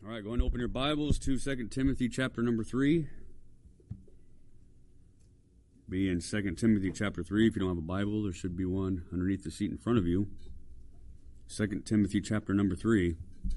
All right, go and open your Bibles to 2 Timothy chapter number 3. Be in 2 Timothy chapter 3. If you don't have a Bible, there should be one underneath the seat in front of you. 2 Timothy chapter number 3.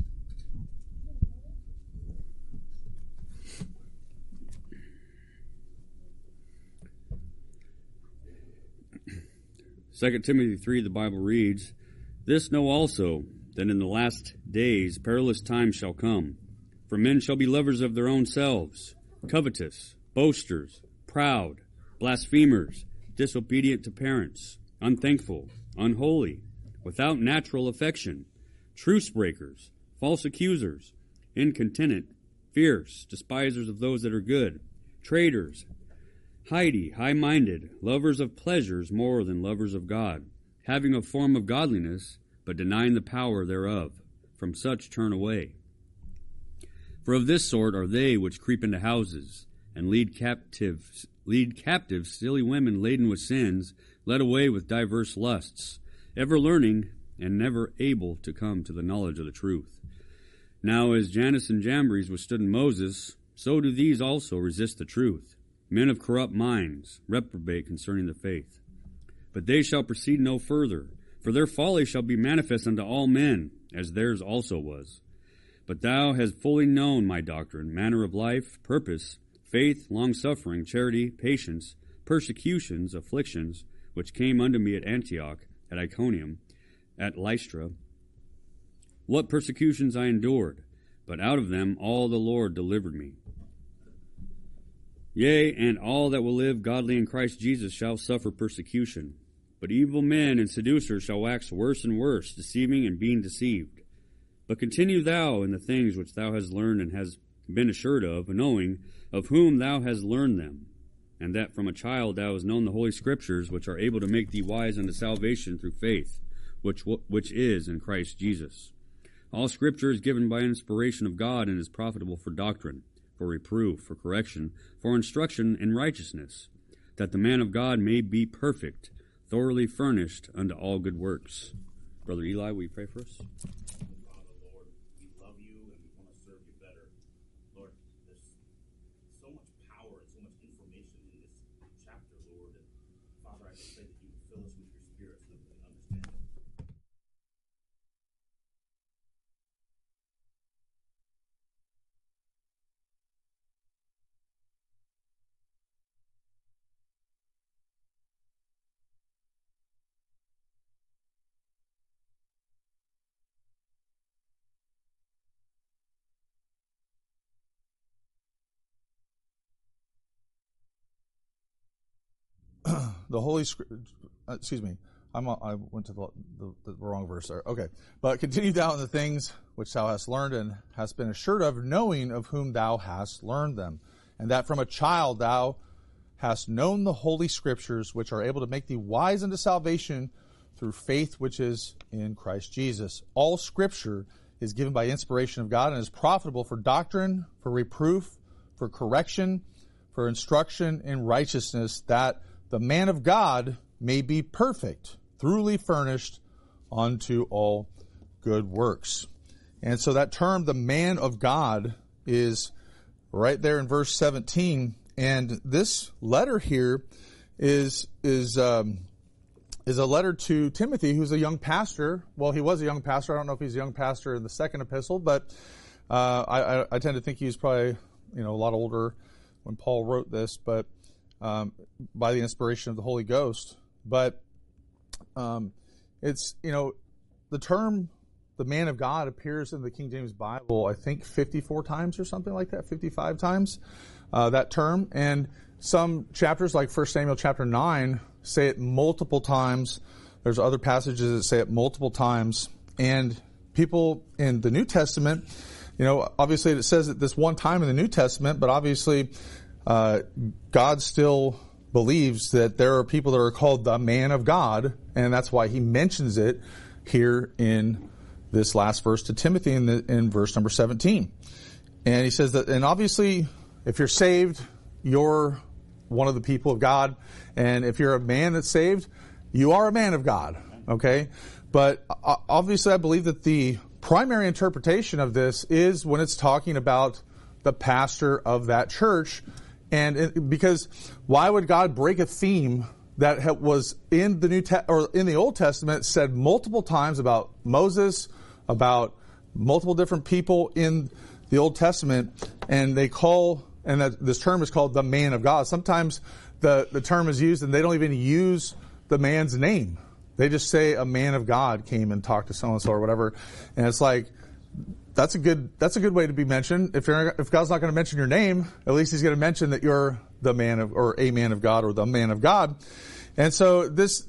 Second Timothy 3, the Bible reads, "This know also, that in the last days perilous times shall come. For men shall be lovers of their own selves, covetous, boasters, proud, blasphemers, disobedient to parents, unthankful, unholy, without natural affection, truce breakers, false accusers, incontinent, fierce, despisers of those that are good, traitors, heady, high-minded, lovers of pleasures more than lovers of God, having a form of godliness, but denying the power thereof. From such turn away. For of this sort are they which creep into houses, and lead captive silly women laden with sins, led away with diverse lusts, ever learning, and never able to come to the knowledge of the truth. Now as Jannes and Jambres withstood Moses, so do these also resist the truth. Men of corrupt minds, reprobate concerning the faith. But they shall proceed no further, for their folly shall be manifest unto all men, as theirs also was. But thou hast fully known my doctrine, manner of life, purpose, faith, longsuffering, charity, patience, persecutions, afflictions, which came unto me at Antioch, at Iconium, at Lystra. What persecutions I endured, but out of them all the Lord delivered me. Yea, and all that will live godly in Christ Jesus shall suffer persecution. But evil men and seducers shall wax worse and worse, deceiving and being deceived. But continue thou in the things which thou hast learned and hast been assured of, knowing of whom thou hast learned them, and that from a child thou hast known the Holy Scriptures, which are able to make thee wise unto salvation through faith, which is in Christ Jesus. All Scripture is given by inspiration of God and is profitable for doctrine, for reproof, for correction, for instruction in righteousness, that the man of God may be perfect, thoroughly furnished unto all good works." Brother Eli, will you pray for us? Father, Lord, we love you and we want to serve you better. Lord, there's so much power and so much information in this chapter, Lord. And Father, I just pray that you would fill us with your Spirit so that we can understand it. The Holy Scripture, excuse me, I went to the wrong verse there. Okay. "But continue thou in the things which thou hast learned and hast been assured of, knowing of whom thou hast learned them, and that from a child thou hast known the Holy Scriptures, which are able to make thee wise unto salvation through faith which is in Christ Jesus. All Scripture is given by inspiration of God and is profitable for doctrine, for reproof, for correction, for instruction in righteousness, that the man of God may be perfect, thoroughly furnished unto all good works." And so that term, the man of God, is right there in verse 17. And this letter here is a letter to Timothy, who's a young pastor. Well, he was a young pastor. I don't know if he's a young pastor in the second epistle, but I tend to think he was probably a lot older when Paul wrote this, but by the inspiration of the Holy Ghost. But it's, the term the man of God appears in the King James Bible, I think 54 times or something like that, 55 times, that term. And some chapters, like 1 Samuel chapter 9, say it multiple times. There's other passages that say it multiple times. And people in the New Testament, obviously it says it this one time in the New Testament, but obviously God still believes that there are people that are called the man of God, and that's why he mentions it here in this last verse to Timothy in verse number 17. And he says that, and obviously, if you're saved, you're one of the people of God, and if you're a man that's saved, you are a man of God, okay? But obviously I believe that the primary interpretation of this is when it's talking about the pastor of that church. And because why would God break a theme that was in the in the Old Testament, said multiple times about Moses, about multiple different people in the Old Testament, and this term is called the man of God. Sometimes the term is used and they don't even use the man's name. They just say a man of God came and talked to so-and-so or whatever. And it's like, that's a good way to be mentioned. If God's not going to mention your name, at least he's going to mention that you're the man of, or a man of God, or the man of God. And so this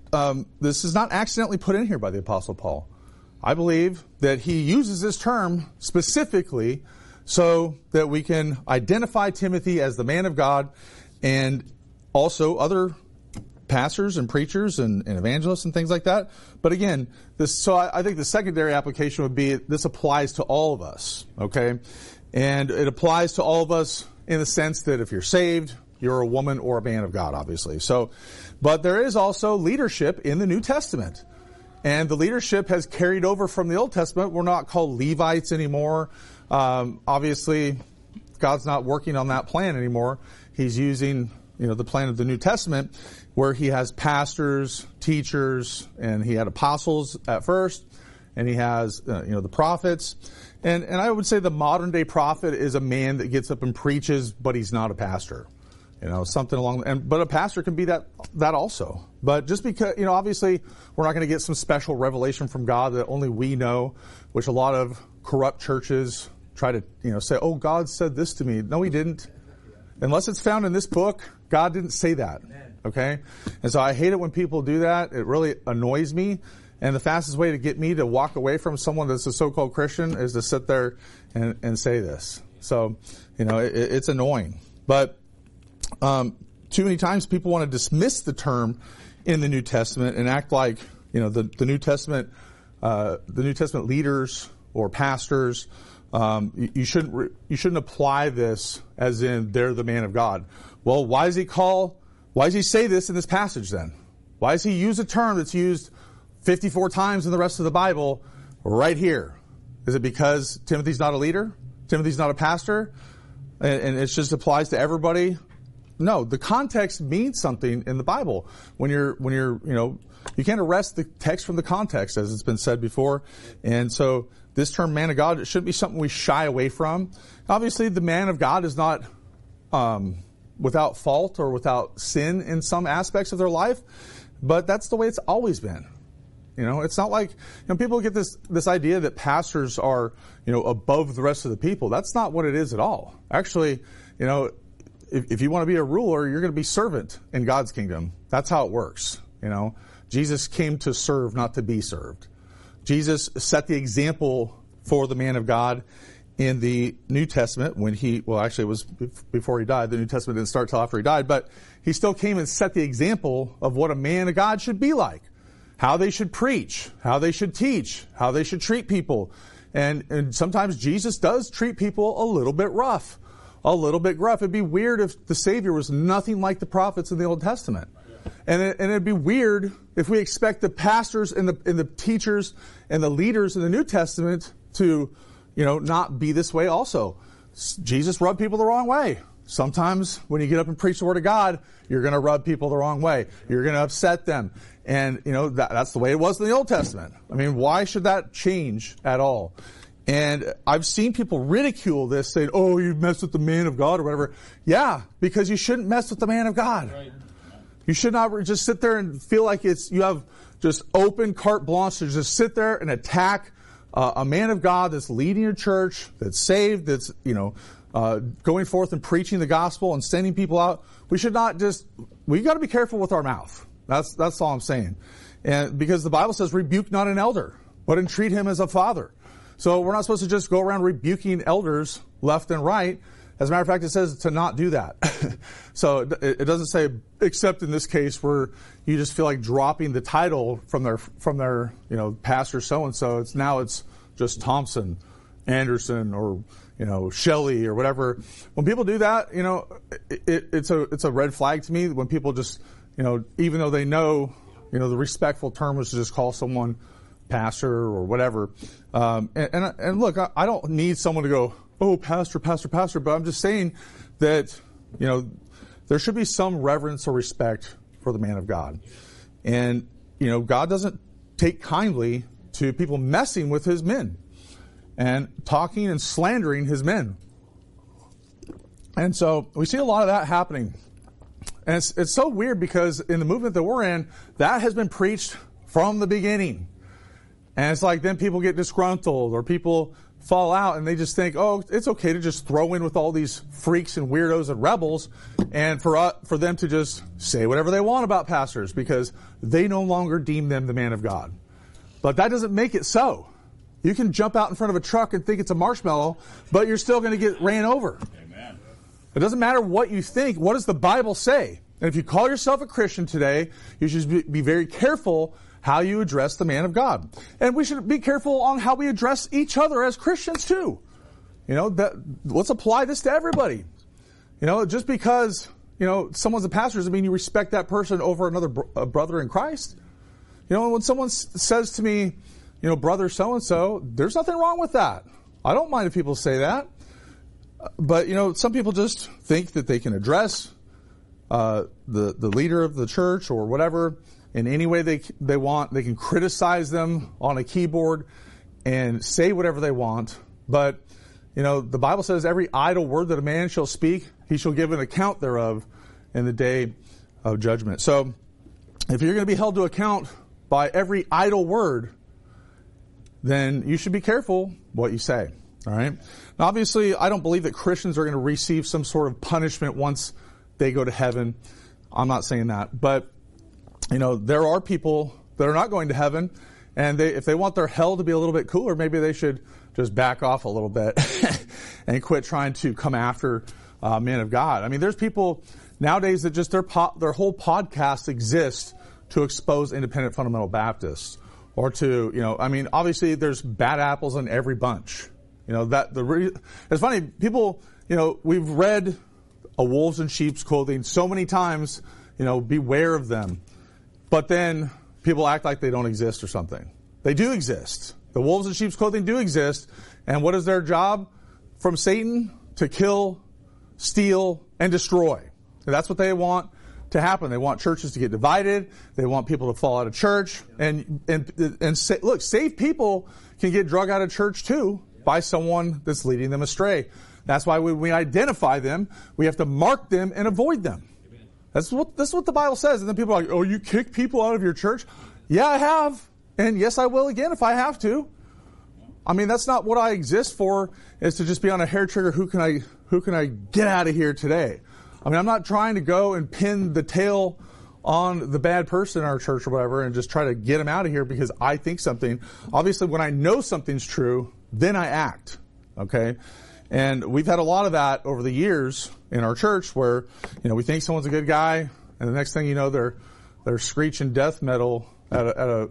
is not accidentally put in here by the Apostle Paul. I believe that he uses this term specifically so that we can identify Timothy as the man of God, and also other pastors and preachers and evangelists and things like that. But again, I think the secondary application would be this applies to all of us, okay? And it applies to all of us in the sense that if you're saved, you're a woman or a man of God, obviously. But there is also leadership in the New Testament. And the leadership has carried over from the Old Testament. We're not called Levites anymore. Obviously, God's not working on that plan anymore. He's using, the plan of the New Testament, where he has pastors, teachers, and he had apostles at first, and he has, the prophets. And I would say the modern day prophet is a man that gets up and preaches, but he's not a pastor. Something but a pastor can be that also. But just because, obviously we're not going to get some special revelation from God that only we know, which a lot of corrupt churches try to, say, oh, God said this to me. No, he didn't. Unless it's found in this book, God didn't say that. Okay? And so I hate it when people do that. It really annoys me. And the fastest way to get me to walk away from someone that's a so-called Christian is to sit there and say this. So, it's annoying. But too many times people want to dismiss the term in the New Testament and act like, the New Testament leaders or pastors, you shouldn't apply this as in they're the man of God. Well, why does he say this in this passage then? Why does he use a term that's used 54 times in the rest of the Bible right here? Is it because Timothy's not a leader? Timothy's not a pastor? And it just applies to everybody? No, the context means something in the Bible. When you're, you can't arrest the text from the context, as it's been said before. And so this term man of God, it shouldn't be something we shy away from. Obviously, the man of God is not without fault or without sin in some aspects of their life, but that's the way it's always been. It's not like, people get this idea that pastors are, above the rest of the people. That's not what it is at all. Actually, if you want to be a ruler, you're going to be servant in God's kingdom. That's how it works. Jesus came to serve, not to be served. Jesus set the example for the man of God in the New Testament when it was before he died. The New Testament didn't start till after he died, but he still came and set the example of what a man of God should be like, how they should preach, how they should teach, how they should treat people. And sometimes Jesus does treat people a little bit rough, a little bit gruff. It'd be weird if the Savior was nothing like the prophets in the Old Testament. And it'd be weird if we expect the pastors and the teachers and the leaders in the New Testament to, not be this way also. Jesus rubbed people the wrong way. Sometimes when you get up and preach the Word of God, you're going to rub people the wrong way. You're going to upset them. And, that's the way it was in the Old Testament. I mean, why should that change at all? And I've seen people ridicule this, saying, oh, you messed with the man of God or whatever. Yeah, because you shouldn't mess with the man of God. Right. You should not just sit there and feel like you have just open carte blanche to just sit there and attack a man of God that's leading a church, that's saved, that's, going forth and preaching the gospel and sending people out. We should not we got to be careful with our mouth. That's all I'm saying. And because the Bible says, rebuke not an elder, but entreat him as a father. So we're not supposed to just go around rebuking elders left and right. As a matter of fact, it says to not do that. So it doesn't say, except in this case where you just feel like dropping the title from their pastor so-and-so. It's just Thompson, Anderson, or, Shelley or whatever. When people do that, it's a red flag to me when people just, even though they know, the respectful term was to just call someone pastor or whatever. And look, I don't need someone to go, oh, pastor, but I'm just saying that, there should be some reverence or respect for the man of God. And, God doesn't take kindly to people messing with his men and talking and slandering his men. And so we see a lot of that happening. And it's so weird because in the movement that we're in, that has been preached from the beginning. And it's like then people get disgruntled or people fall out and they just think, oh, it's okay to just throw in with all these freaks and weirdos and rebels and for them to just say whatever they want about pastors because they no longer deem them the man of God. But that doesn't make it so. You can jump out in front of a truck and think it's a marshmallow, but you're still going to get ran over. Amen. It doesn't matter what you think. What does the Bible say? And if you call yourself a Christian today, you should be very careful how you address the man of God. And we should be careful on how we address each other as Christians too. Let's apply this to everybody. Just because, someone's a pastor doesn't mean you respect that person over another brother in Christ. When someone says to me, brother so-and-so, there's nothing wrong with that. I don't mind if people say that. But, some people just think that they can address the leader of the church or whatever in any way they want. They can criticize them on a keyboard and say whatever they want. But, the Bible says every idle word that a man shall speak, he shall give an account thereof in the day of judgment. So if you're going to be held to account by every idle word, then you should be careful what you say. All right. Now, obviously, I don't believe that Christians are going to receive some sort of punishment once they go to heaven. I'm not saying that. But, there are people that are not going to heaven, and if they want their hell to be a little bit cooler, maybe they should just back off a little bit and quit trying to come after men of God. I mean, there's people nowadays that just their whole podcast exists to expose independent fundamental Baptists or to, obviously there's bad apples in every bunch. It's funny, people, we've read a wolves in sheep's clothing so many times, beware of them. But then people act like they don't exist or something. They do exist. The wolves in sheep's clothing do exist. And what is their job from Satan? To kill, steal, and destroy. And that's what they want to happen. They want churches to get divided. They want people to fall out of church. Look, saved people can get drug out of church too by someone that's leading them astray. That's why when we identify them, we have to mark them and avoid them. That's what the Bible says. And then people are like, oh, you kick people out of your church? Yeah, I have. And yes, I will again if I have to. I mean, that's not what I exist for, is to just be on a hair trigger. Who can I get out of here today? I mean, I'm not trying to go and pin the tail on the bad person in our church or whatever and just try to get them out of here because I think something. Obviously, when I know something's true, then I act. Okay? And we've had a lot of that over the years in our church where, we think someone's a good guy, and the next thing you know, they're screeching death metal at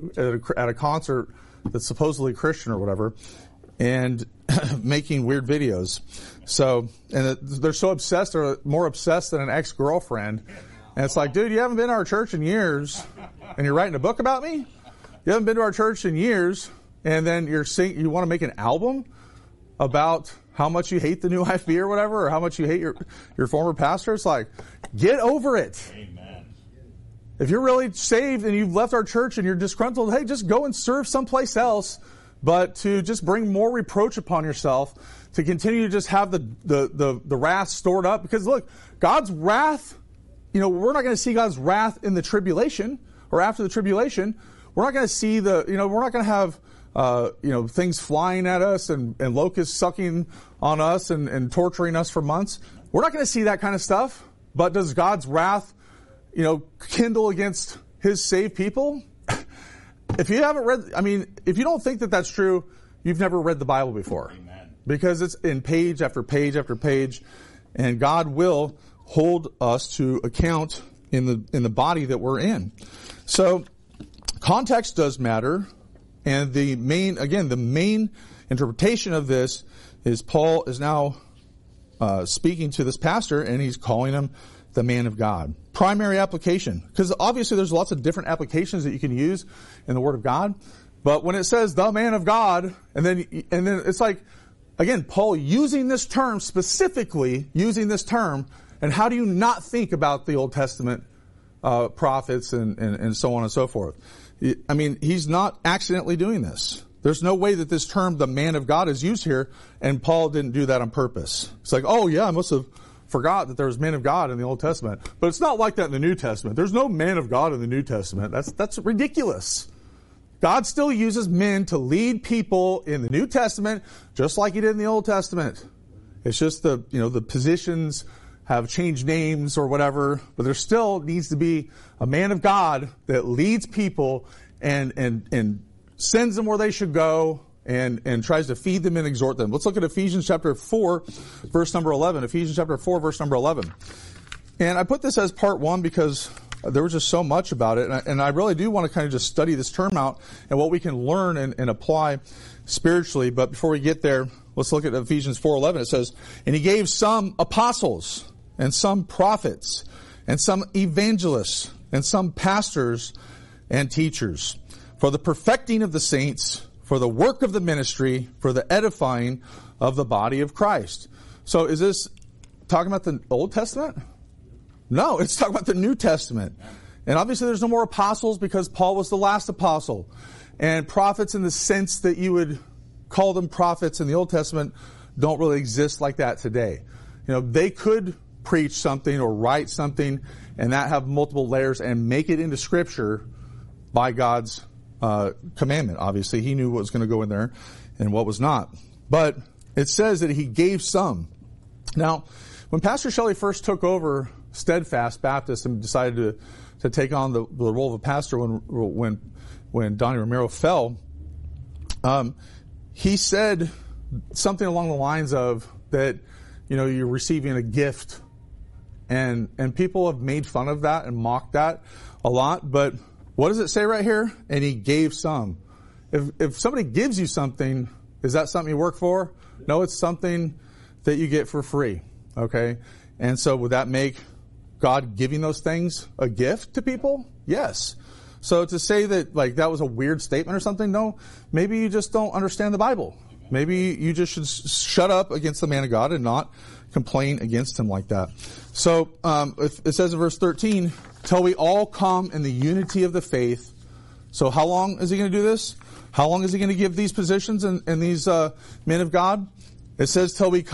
a concert that's supposedly Christian or whatever, and making weird videos. So, and they're so obsessed, they're more obsessed than an ex-girlfriend. And it's like, dude, you haven't been to our church in years, and you're writing a book about me? You haven't been to our church in years, and then you want to make an album about how much you hate the New IFB or whatever, or how much you hate your former pastor? It's like, get over it. Amen. If you're really saved and you've left our church and you're disgruntled, hey, just go and serve someplace else. But to just bring more reproach upon yourself, to continue to just have the wrath stored up. Because look, God's wrath, we're not going to see God's wrath in the tribulation or after the tribulation. We're not going to see we're not going to have things flying at us and locusts sucking on us and torturing us for months. We're not going to see that kind of stuff. But does God's wrath, kindle against his saved people? If you haven't if you don't think that that's true, you've never read the Bible before. Amen. Because it's in page after page after page, and God will hold us to account in the body that we're in. So context does matter. And the main interpretation of this is Paul is now speaking to this pastor, and he's calling him the man of God. Primary application, because obviously there's lots of different applications that you can use in the Word of God. But when it says the man of God, and then it's like, again, Paul using this term, specifically using this term, and how do you not think about the Old Testament prophets and so on and so forth? I mean, he's not accidentally doing this. There's no way that this term, the man of God, is used here, and Paul didn't do that on purpose. It's like, oh yeah, I must have forgot that there was man of God in the Old Testament. But it's not like that in the New Testament. There's no man of God in the New Testament. That's ridiculous. God still uses men to lead people in the New Testament, just like he did in the Old Testament. It's just the positions have changed names or whatever, but there still needs to be a man of God that leads people and sends them where they should go and tries to feed them and exhort them. Let's look at Ephesians chapter 4, verse number 11. Ephesians chapter 4, verse number 11. And I put this as part 1 because there was just so much about it, and I really do want to kind of just study this term out and what we can learn and apply spiritually. But before we get there, let's look at Ephesians 4:11. It says, "And he gave some apostles, and some prophets, and some evangelists, and some pastors and teachers, for the perfecting of the saints, for the work of the ministry, for the edifying of the body of Christ." So is this talking about the Old Testament? No, it's talking about the New Testament. And obviously there's no more apostles because Paul was the last apostle. And prophets in the sense that you would call them prophets in the Old Testament don't really exist like that today. They could preach something or write something and that have multiple layers and make it into Scripture by God's commandment. Obviously, he knew what was going to go in there and what was not. But it says that he gave some. Now, when Pastor Shelley first took over Steadfast Baptist and decided to take on the role of a pastor when Donnie Romero fell, he said something along the lines of that, you're receiving a gift, and people have made fun of that and mocked that a lot. But what does it say right here? And he gave some. If somebody gives you something, is that something you work for? No, it's something that you get for free. Okay, and so would that make God giving those things a gift to people? Yes. So to say that that was a weird statement or something, no, maybe you just don't understand the Bible. Maybe you just should shut up against the man of God and not complain against him like that. So it says in verse 13, "Till we all come in the unity of the faith." So how long is he going to do this? How long is he going to give these positions and these men of God? It says till we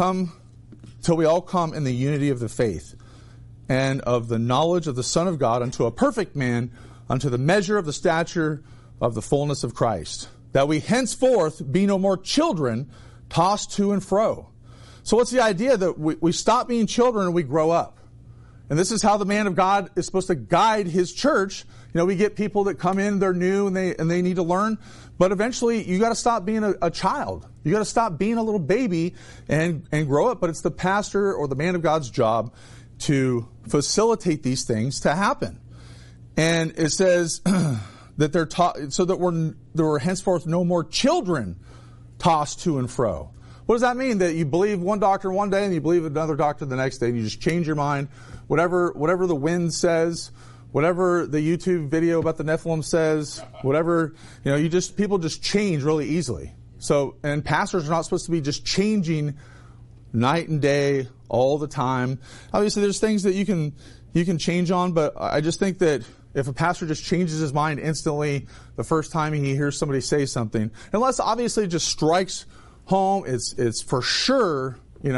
all come in the unity of the faith and of the knowledge of the Son of God unto a perfect man, unto the measure of the stature of the fullness of Christ, that we henceforth be no more children, tossed to and fro. So what's the idea? That we stop being children and we grow up. And this is how the man of God is supposed to guide his church. We get people that come in, they're new and they need to learn. But eventually you got to stop being a child. You got to stop being a little baby and grow up. But it's the pastor or the man of God's job to facilitate these things to happen. And it says that they're taught so that there were henceforth no more children tossed to and fro. What does that mean? That you believe one doctrine one day and you believe another doctrine the next day and you just change your mind. Whatever the wind says, whatever the YouTube video about the Nephilim says, whatever, people just change really easily. So, and pastors are not supposed to be just changing night and day all the time. Obviously there's things that you can change on, but I just think that if a pastor just changes his mind instantly the first time he hears somebody say something, unless obviously it just strikes home, it's for sure,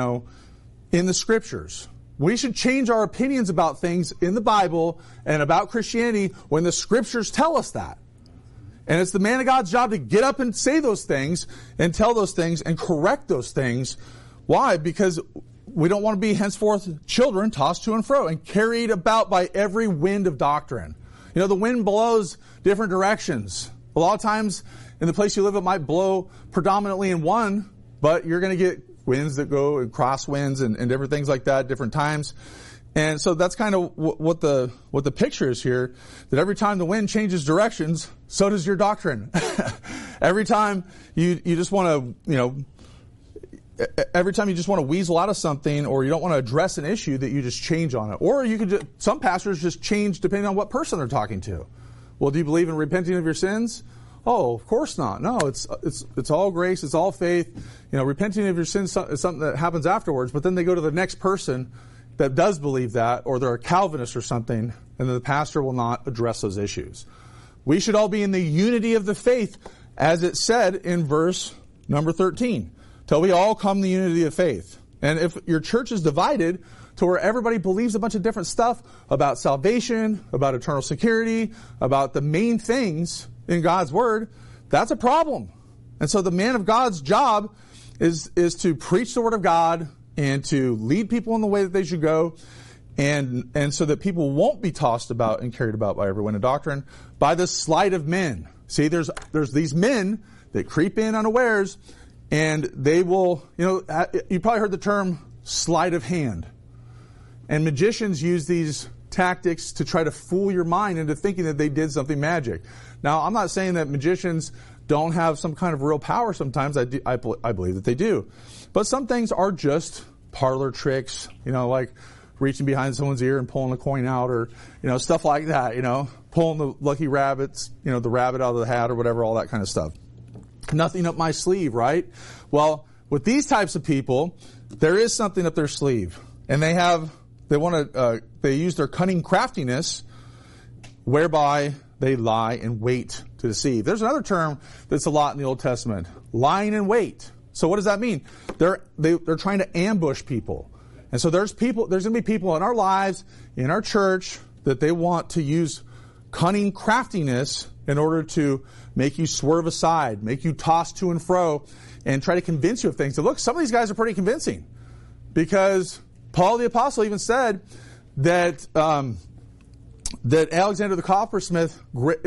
in the Scriptures. We should change our opinions about things in the Bible and about Christianity when the Scriptures tell us that. And it's the man of God's job to get up and say those things and tell those things and correct those things. Why? Because we don't want to be henceforth children tossed to and fro and carried about by every wind of doctrine. The wind blows different directions. A lot of times in the place you live, it might blow predominantly in one, but you're going to get winds that go and cross winds and different things like that, different times. And so that's kind of what the picture is here, that every time the wind changes directions, so does your doctrine. Every time you just want to, every time you just want to weasel out of something or you don't want to address an issue, that you just change on it. Or you could some pastors just change depending on what person they're talking to. Well, do you believe in repenting of your sins? Oh, of course not. No, it's all grace. It's all faith. Repenting of your sins is something that happens afterwards. But then they go to the next person that does believe that, or they're a Calvinist or something, and the pastor will not address those issues. We should all be in the unity of the faith, as it said in verse number 13, till we all come in the unity of faith. And if your church is divided to where everybody believes a bunch of different stuff about salvation, about eternal security, about the main things in God's Word, that's a problem. And so the man of God's job is to preach the Word of God and to lead people in the way that they should go, and so that people won't be tossed about and carried about by every wind of doctrine, by the sleight of men. See, there's these men that creep in unawares, and they will, you probably heard the term sleight of hand. And magicians use these tactics to try to fool your mind into thinking that they did something magic. Now, I'm not saying that magicians don't have some kind of real power sometimes. I believe that they do. But some things are just parlor tricks, like reaching behind someone's ear and pulling a coin out, or, stuff like that, pulling the lucky rabbits, the rabbit out of the hat or whatever, all that kind of stuff. Nothing up my sleeve, right? Well, with these types of people, there is something up their sleeve. And they use their cunning craftiness, whereby they lie in wait to deceive. There's another term that's a lot in the Old Testament, lying in wait. So what does that mean? They're trying to ambush people. And so there's going to be people in our lives, in our church, that they want to use cunning craftiness in order to make you swerve aside, make you toss to and fro, and try to convince you of things. So look, some of these guys are pretty convincing, because Paul the Apostle even said that Alexander the coppersmith,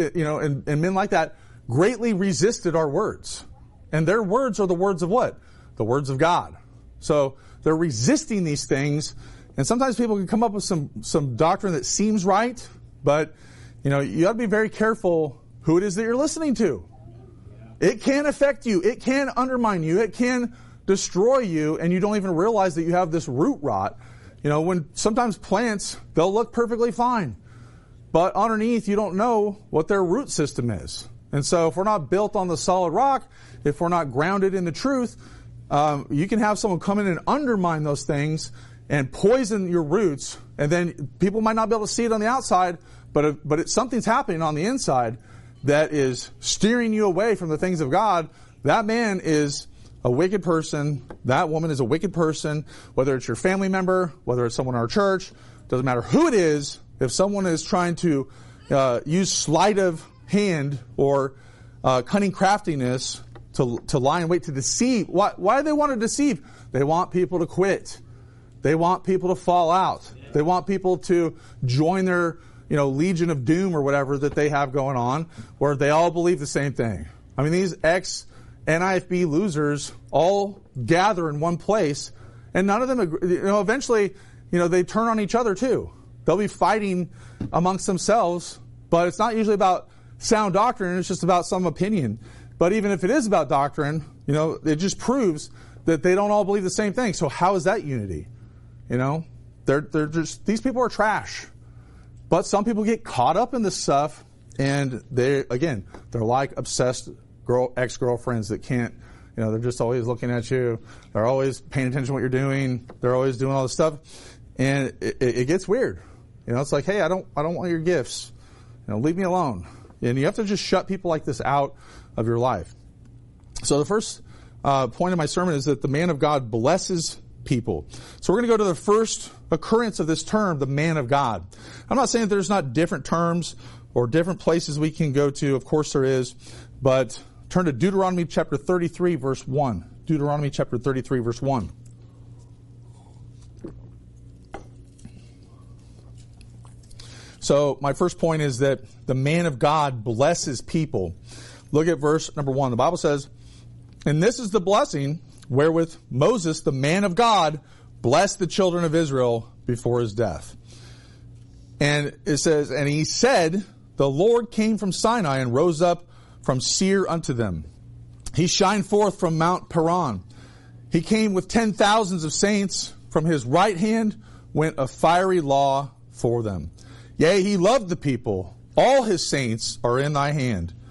and men like that greatly resisted our words. And their words are the words of what? The words of God. So they're resisting these things. And sometimes people can come up with some doctrine that seems right, but you got to be very careful who it is that you're listening to. It can affect you. It can undermine you. It can destroy you, and you don't even realize that you have this root rot. When sometimes plants, they'll look perfectly fine, but underneath you don't know what their root system is. And so if we're not built on the solid rock, if we're not grounded in the truth, you can have someone come in and undermine those things and poison your roots, and then people might not be able to see it on the outside, but something's happening on the inside that is steering you away from the things of God. That man is a wicked person. That woman is a wicked person. Whether it's your family member, whether it's someone in our church, doesn't matter who it is. If someone is trying to use sleight of hand or cunning craftiness to lie in wait to deceive, why do they want to deceive? They want people to quit. They want people to fall out. They want people to join their legion of doom or whatever that they have going on, where they all believe the same thing. I mean, these ex-NIFB losers all gather in one place, and none of them agree. Eventually, they turn on each other too. They'll be fighting amongst themselves, but it's not usually about sound doctrine. It's just about some opinion. But even if it is about doctrine, it just proves that they don't all believe the same thing. So how is that unity? They're just, these people are trash. But some people get caught up in this stuff, and they're like obsessed ex-girlfriends that can't, they're just always looking at you. They're always paying attention to what you're doing. They're always doing all this stuff. And it gets weird. It's like, hey, I don't want your gifts. Leave me alone. And you have to just shut people like this out of your life. So the first point of my sermon is that the man of God blesses people. So we're going to go to the first occurrence of this term, the man of God. I'm not saying that there's not different terms or different places we can go to. Of course there is. But turn to Deuteronomy chapter 33, verse 1. Deuteronomy chapter 33, verse 1. So my first point is that the man of God blesses people. Look at verse number 1. The Bible says, "And this is the blessing wherewith Moses, the man of God, blessed the children of Israel before his death." And it says, "And he said, the Lord came from Sinai and rose up from Seir unto them. He shined forth from Mount Paran. He came with 10,000s of saints. From his right hand went a fiery law for them. Yea, he loved the people. All his saints are in thy hand.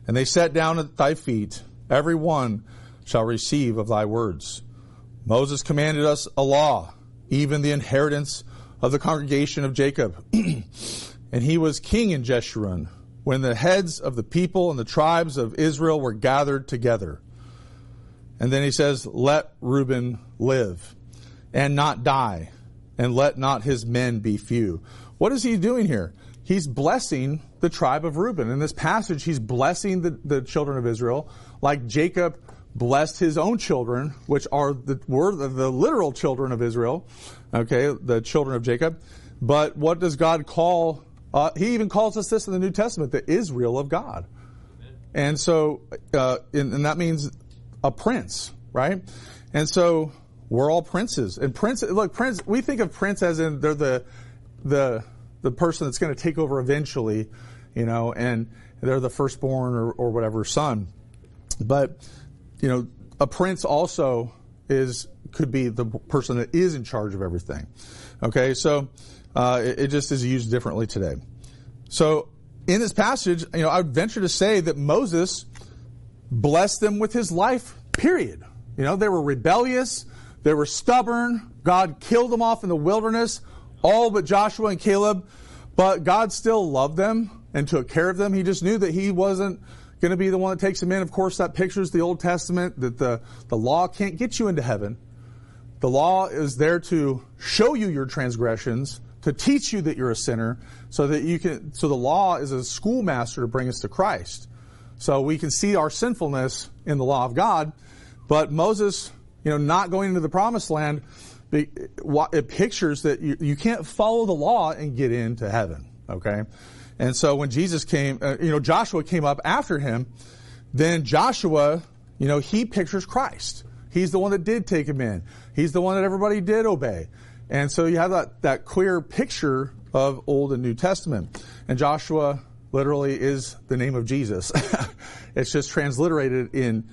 and they sat down at thy feet. Every one shall receive of thy words. Moses commanded us a law, even the inheritance of the congregation of Jacob. And he was king in Jeshurun, when the heads of the people and the tribes of Israel were gathered together. And then he says, let Reuben live and not die, and let not his men be few. What is he doing here? He's blessing the tribe of Reuben. In this passage, he's blessing the children of Israel, like Jacob blessed his own children, which were the literal children of Israel, okay, the children of Jacob. But what does God call? He even calls us this in the New Testament, the Israel of God. And so, and that means a prince, right? And so we're all princes. And prince, we think of prince as in they're the person that's going to take over eventually, and they're the firstborn or whatever son. But, a prince also could be the person that is in charge of everything. Okay, so it just is used differently today. So in this passage, I would venture to say that Moses blessed them with his life, period. They were rebellious. They were stubborn. God killed them off in the wilderness, all but Joshua and Caleb. But God still loved them and took care of them. He just knew that he wasn't going to be the one that takes them in. Of course, that pictures the Old Testament, that the law can't get you into heaven. The law is there to show you your transgressions, to teach you that you're a sinner, so the law is a schoolmaster to bring us to Christ. So we can see our sinfulness in the law of God. But Moses, not going into the promised land, it pictures that you can't follow the law and get into heaven. Okay? And so when Jesus came, Joshua came up after him, then Joshua, he pictures Christ. He's the one that did take him in. He's the one that everybody did obey. And so you have that clear picture of Old and New Testament. And Joshua literally is the name of Jesus. It's just transliterated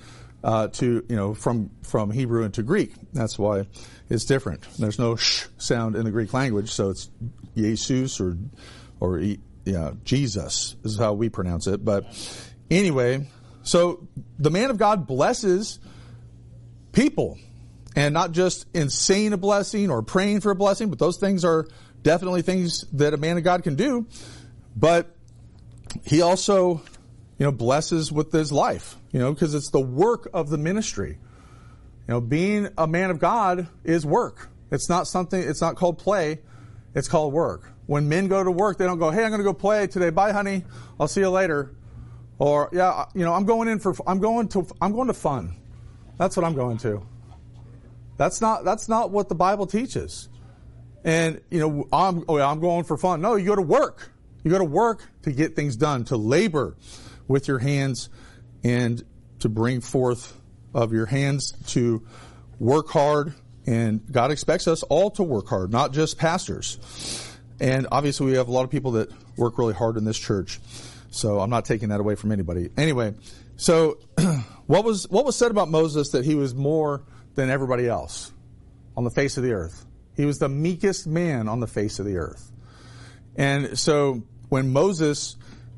from Hebrew into Greek. That's why it's different. There's no sh sound in the Greek language, so it's Jesus or Jesus is how we pronounce it. But anyway, so the man of God blesses people, and not just in saying a blessing or praying for a blessing, but those things are definitely things that a man of God can do. But he also, blesses with his life, because it's the work of the ministry. Being a man of God is work. It's not called play. It's called work. When men go to work, they don't go, hey, I'm going to go play today. Bye, honey. I'll see you later. Or, yeah, I'm going to fun. That's what I'm going to. That's not what the Bible teaches. And, I'm going for fun. No, you go to work. You go to work to get things done, to labor with your hands and to bring forth of your hands, to work hard. And God expects us all to work hard, not just pastors. And obviously we have a lot of people that work really hard in this church. So I'm not taking that away from anybody. Anyway, so what was said about Moses that he was more than everybody else on the face of the earth? He was the meekest man on the face of the earth. And so when Moses,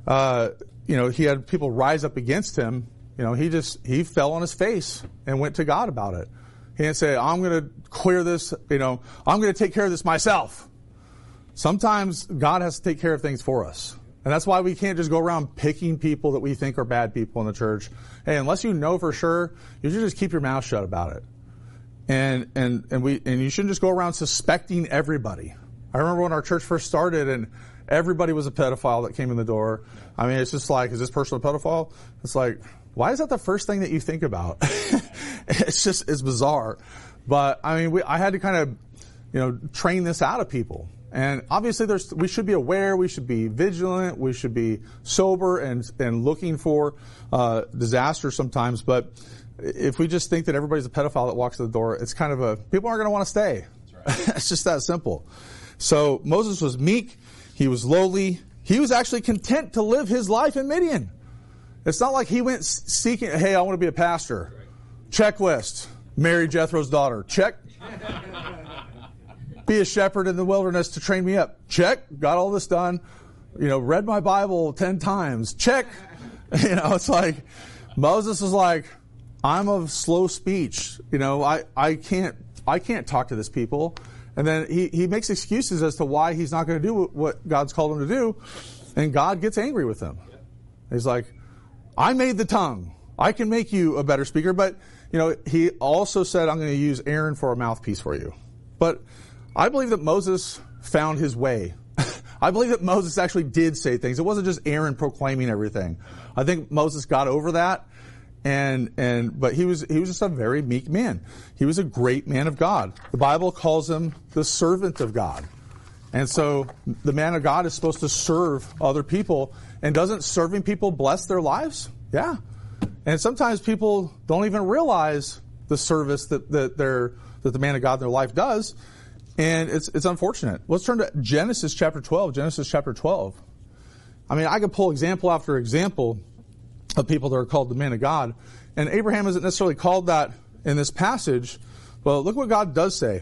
he had people rise up against him, he fell on his face and went to God about it. He didn't say, I'm going to clear this, I'm going to take care of this myself. Sometimes God has to take care of things for us. And that's why we can't just go around picking people that we think are bad people in the church. Hey, unless you know for sure, you should just keep your mouth shut about it. And you shouldn't just go around suspecting everybody. I remember when our church first started and everybody was a pedophile that came in the door. I mean, it's just like, is this person a pedophile? It's like, why is that the first thing that you think about? It's bizarre. But I mean, I had to kind of, train this out of people. And obviously we should be aware, we should be vigilant, we should be sober and looking for disaster sometimes. But if we just think that everybody's a pedophile that walks to the door, it's kind of people aren't going to want to stay. That's right. It's just that simple. So Moses was meek, he was lowly, he was actually content to live his life in Midian. It's not like he went seeking, hey, I want to be a pastor. Checklist, marry Jethro's daughter. Check. Be a shepherd in the wilderness to train me up. Check. Got all this done. Read my Bible 10 times. Check. It's like Moses is like, I'm of slow speech. I can't talk to this people. And then he makes excuses as to why he's not going to do what God's called him to do. And God gets angry with him. He's like, I made the tongue. I can make you a better speaker. But, he also said, I'm going to use Aaron for a mouthpiece for you. But I believe that Moses found his way. I believe that Moses actually did say things. It wasn't just Aaron proclaiming everything. I think Moses got over that. But he was just a very meek man. He was a great man of God. The Bible calls him the servant of God. And so the man of God is supposed to serve other people. And doesn't serving people bless their lives? Yeah. And sometimes people don't even realize the service that the man of God in their life does. And it's unfortunate. Let's turn to Genesis chapter 12. Genesis chapter 12. I could pull example after example of people that are called the man of God. And Abraham isn't necessarily called that in this passage. But look what God does say.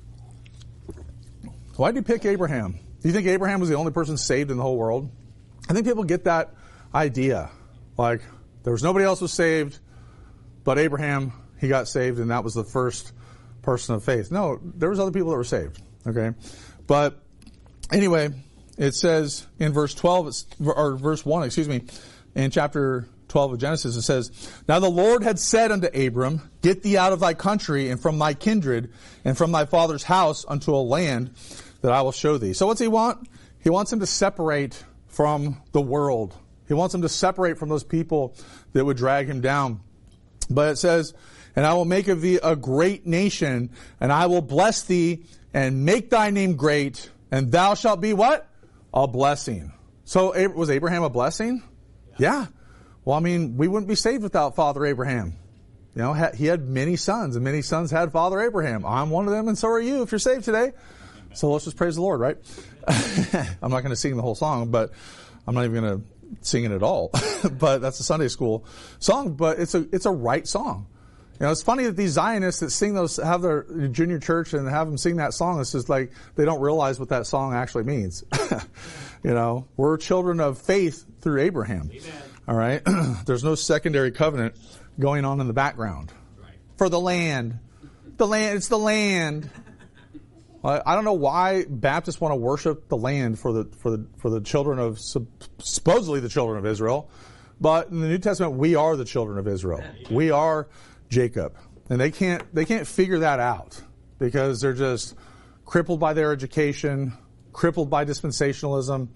Why did he pick Abraham? Do you think Abraham was the only person saved in the whole world? I think people get that idea. Like, there was nobody else was saved, but Abraham, he got saved, and that was the first person of faith. No, there was other people that were saved. Okay? But anyway, it says in verse 1, in chapter 12 of Genesis, it says, Now the Lord had said unto Abram, Get thee out of thy country and from thy kindred and from thy father's house unto a land that I will show thee. So what's he want? He wants him to separate from the world. He wants him to separate from those people that would drag him down. But it says, And I will make of thee a great nation, and I will bless thee and make thy name great, and thou shalt be what? A blessing. So was Abraham a blessing? Yeah. Well, we wouldn't be saved without Father Abraham. He had many sons, and many sons had Father Abraham. I'm one of them, and so are you if you're saved today. So let's just praise the Lord, right? I'm not going to sing the whole song, but I'm not even going to sing it at all. But that's a Sunday school song, but it's a right song. It's funny that these Zionists that sing those, have their junior church and have them sing that song, it's just like they don't realize what that song actually means. We're children of faith through Abraham. Amen. All right? There's no secondary covenant going on in the background. Right. For the land. It's the land. I don't know why Baptists want to worship the land for the children of, supposedly the children of Israel. But in the New Testament, we are the children of Israel. We are Jacob. And they can't figure that out because they're just crippled by their education, crippled by dispensationalism.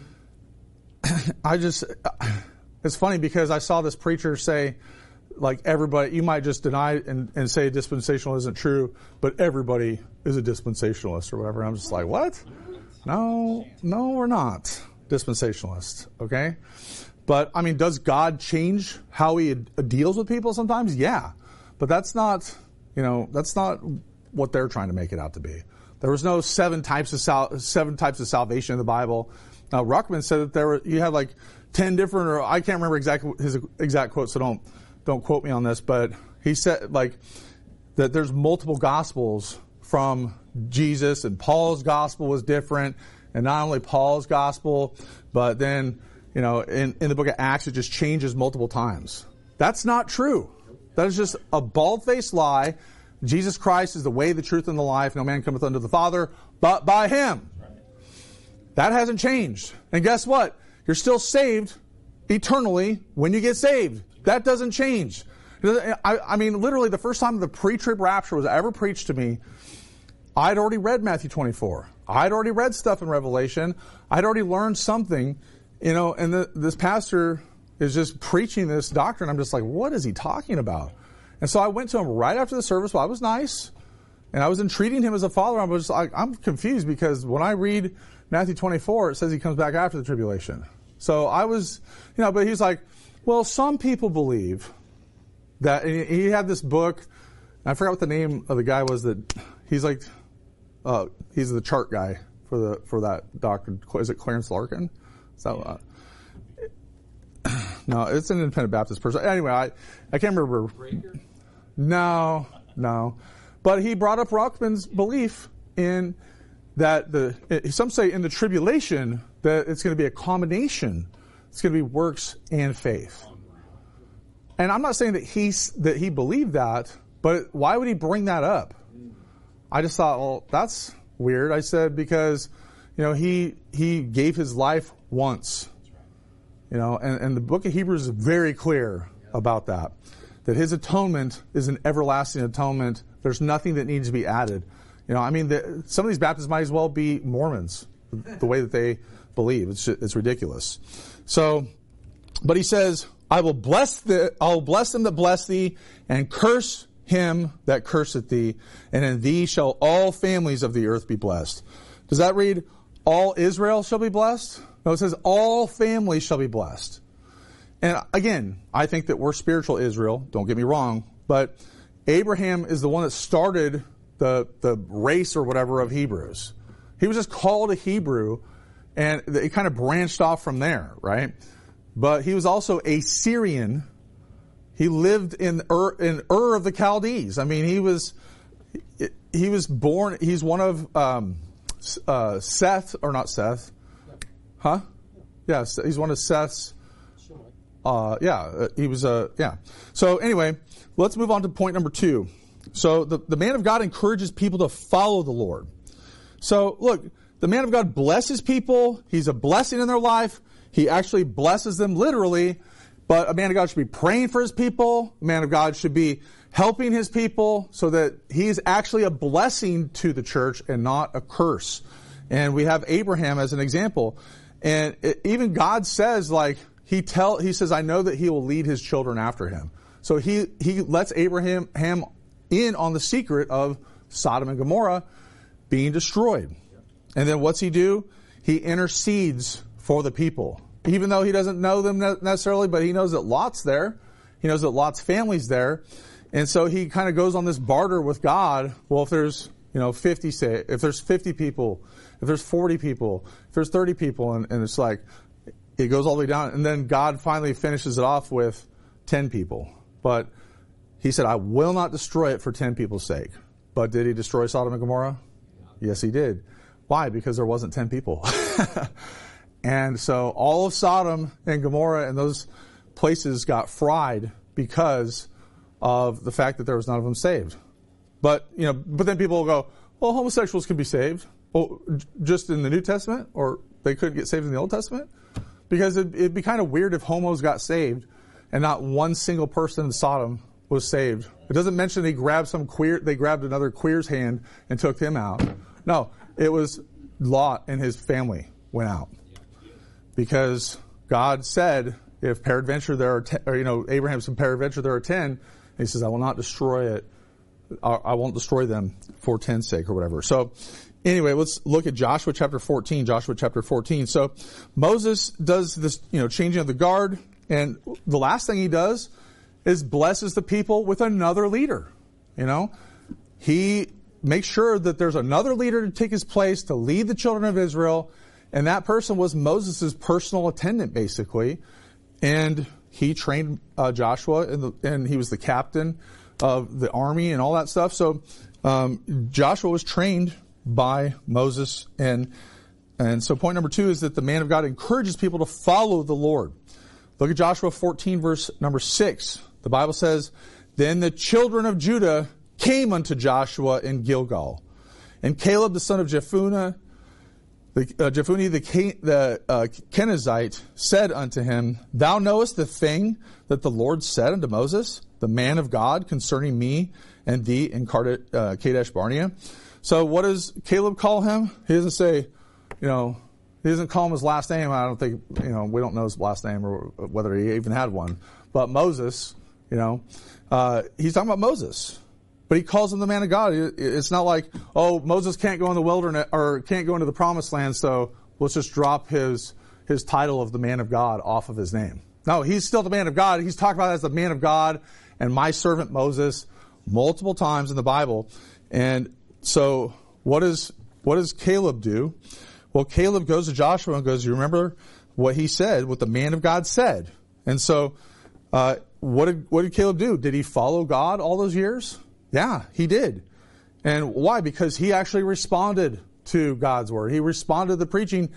It's funny because I saw this preacher say, like, everybody, you might just deny and say dispensational isn't true, but everybody is a dispensationalist or whatever. I'm just like, what? No, we're not dispensationalists. Okay. But does God change how he deals with people sometimes? Yeah. But that's not what they're trying to make it out to be. There was no seven types of salvation in the Bible. Now, Ruckman said that you had like 10 different, or I can't remember his exact quote, so don't quote me on this, but he said like that there's multiple gospels from Jesus, and Paul's gospel was different, and not only Paul's gospel, but then, in the book of Acts, it just changes multiple times. That's not true. That is just a bald-faced lie. Jesus Christ is the way, the truth, and the life. No man cometh unto the Father but by him. That hasn't changed. And guess what? You're still saved eternally when you get saved. That doesn't change. Literally the first time the pre-trib rapture was ever preached to me, I'd already read Matthew 24. I'd already read stuff in Revelation. I'd already learned something, and this pastor is just preaching this doctrine. I'm just like, what is he talking about? And so I went to him right after the service. Well, I was nice, and I was entreating him as a father. I was just like, I'm confused because when I read Matthew 24, it says he comes back after the tribulation. So I was, but he's like, well, some people believe that, and he had this book. I forgot what the name of the guy was that he's like, he's the chart guy for that doctrine. Is it Clarence Larkin? So, no, it's an independent Baptist person. Anyway, I can't remember. Breaker? No. But he brought up Ruckman's belief in that some say in the tribulation that it's going to be a combination, It's going to be works and faith. And I'm not saying that he believed that, but why would he bring that up? I just thought, well, that's weird. I said, because, he gave his life once. And the book of Hebrews is very clear about that his atonement is an everlasting atonement. There's nothing that needs to be added. Some of these Baptists might as well be Mormons, the way that they believe. It's ridiculous. So, but he says, I will bless them that bless thee, and curse him that curseth thee, and in thee shall all families of the earth be blessed. Does that read, all Israel shall be blessed? No, it says all families shall be blessed. And again, I think that we're spiritual Israel, don't get me wrong, but Abraham is the one that started the race or whatever of Hebrews. He was just called a Hebrew, and it kind of branched off from there, right? But he was also a Syrian. He lived in Ur of the Chaldees. He was born, he's one of Seth, or not Seth. Huh? Yeah, he's one of Seth's. He was So anyway, let's move on to point number 2. So the man of God encourages people to follow the Lord. So look, the man of God blesses people. He's a blessing in their life. He actually blesses them literally. But a man of God should be praying for his people. A man of God should be helping his people so that he's actually a blessing to the church and not a curse. And we have Abraham as an example. And even God says, he says, I know that he will lead his children after him. So he lets Abraham in on the secret of Sodom and Gomorrah being destroyed. And then what's he do? He intercedes for the people. Even though he doesn't know them necessarily, but he knows that Lot's there. He knows that Lot's family's there. And so he kind of goes on this barter with God. Well, if there's, 50, say, if there's 50 people, if there's 40 people, if there's 30 people, and it's like, it goes all the way down. And then God finally finishes it off with 10 people. But he said, I will not destroy it for 10 people's sake. But did he destroy Sodom and Gomorrah? Yes, he did. Why? Because there wasn't 10 people. And so all of Sodom and Gomorrah and those places got fried because of the fact that there was none of them saved. But then people will go, well, homosexuals can be saved. Well, just in the New Testament, or they couldn't get saved in the Old Testament? Because it'd be kind of weird if homos got saved and not one single person in Sodom was saved. It doesn't mention they grabbed another queer's hand and took him out. No, it was Lot and his family went out. Because God said, if peradventure there are 10, Abraham said, peradventure there are 10, he says, I will not destroy it. I won't destroy them for 10's sake or whatever. So anyway, let's look at Joshua chapter 14. So Moses does this, changing of the guard. And the last thing he does is blesses the people with another leader. He makes sure that there's another leader to take his place to lead the children of Israel. And that person was Moses' personal attendant, basically. And he trained Joshua, and he was the captain of the army and all that stuff. So Joshua was trained by Moses. And so point number 2 is that the man of God encourages people to follow the Lord. Look at Joshua 14, verse number 6. The Bible says, Then the children of Judah came unto Joshua in Gilgal. And Caleb the son of Jephunneh, the Kenizzite, said unto him, Thou knowest the thing that the Lord said unto Moses, the man of God, concerning me and thee in Kadesh Barnea. So what does Caleb call him? He doesn't say, he doesn't call him his last name. I don't think, we don't know his last name or whether he even had one. But Moses, he's talking about Moses. But he calls him the man of God. It's not like, Moses can't go in the wilderness or can't go into the promised land, so let's just drop his title of the man of God off of his name. No, he's still the man of God. He's talked about it as the man of God and my servant Moses multiple times in the Bible. And so what does Caleb do? Well, Caleb goes to Joshua and goes, you remember what he said, what the man of God said. And so what did Caleb do? Did he follow God all those years? Yeah, he did. And why? Because he actually responded to God's word. He responded to the preaching.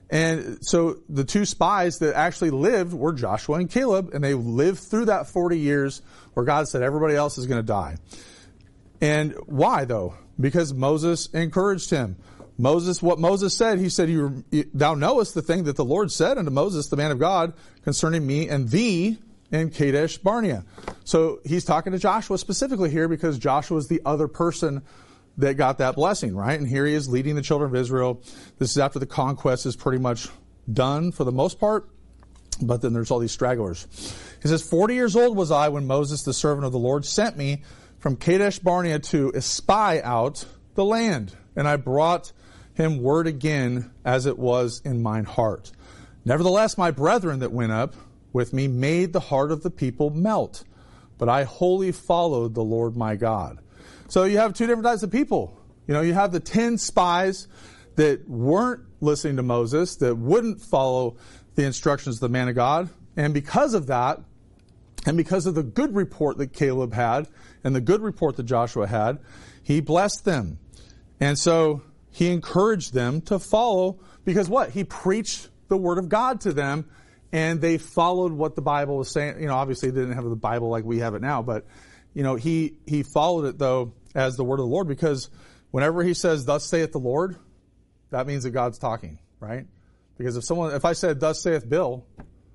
And so the two spies that actually lived were Joshua and Caleb, and they lived through that 40 years where God said everybody else is going to die. And why though? Because Moses encouraged him. What Moses said, he said, thou knowest the thing that the Lord said unto Moses, the man of God, concerning me and thee in Kadesh Barnea. So he's talking to Joshua specifically here because Joshua is the other person that got that blessing, right? And here he is leading the children of Israel. This is after the conquest is pretty much done for the most part, but then there's all these stragglers. He says, 40 years old was I when Moses, the servant of the Lord, sent me from Kadesh Barnea to espy out the land. And I brought him word again as it was in mine heart. Nevertheless, my brethren that went up with me made the heart of the people melt, but I wholly followed the Lord my God. So you have two different types of people. You have the 10 spies that weren't listening to Moses, that wouldn't follow the instructions of the man of God. And because of that, and because of the good report that Caleb had, and the good report that Joshua had, he blessed them. And so he encouraged them to follow, because what? He preached the word of God to them, and they followed what the Bible was saying. Obviously they didn't have the Bible like we have it now, but he followed it though as the word of the Lord, because whenever he says, thus saith the Lord, that means that God's talking, right? Because if I said, thus saith Bill,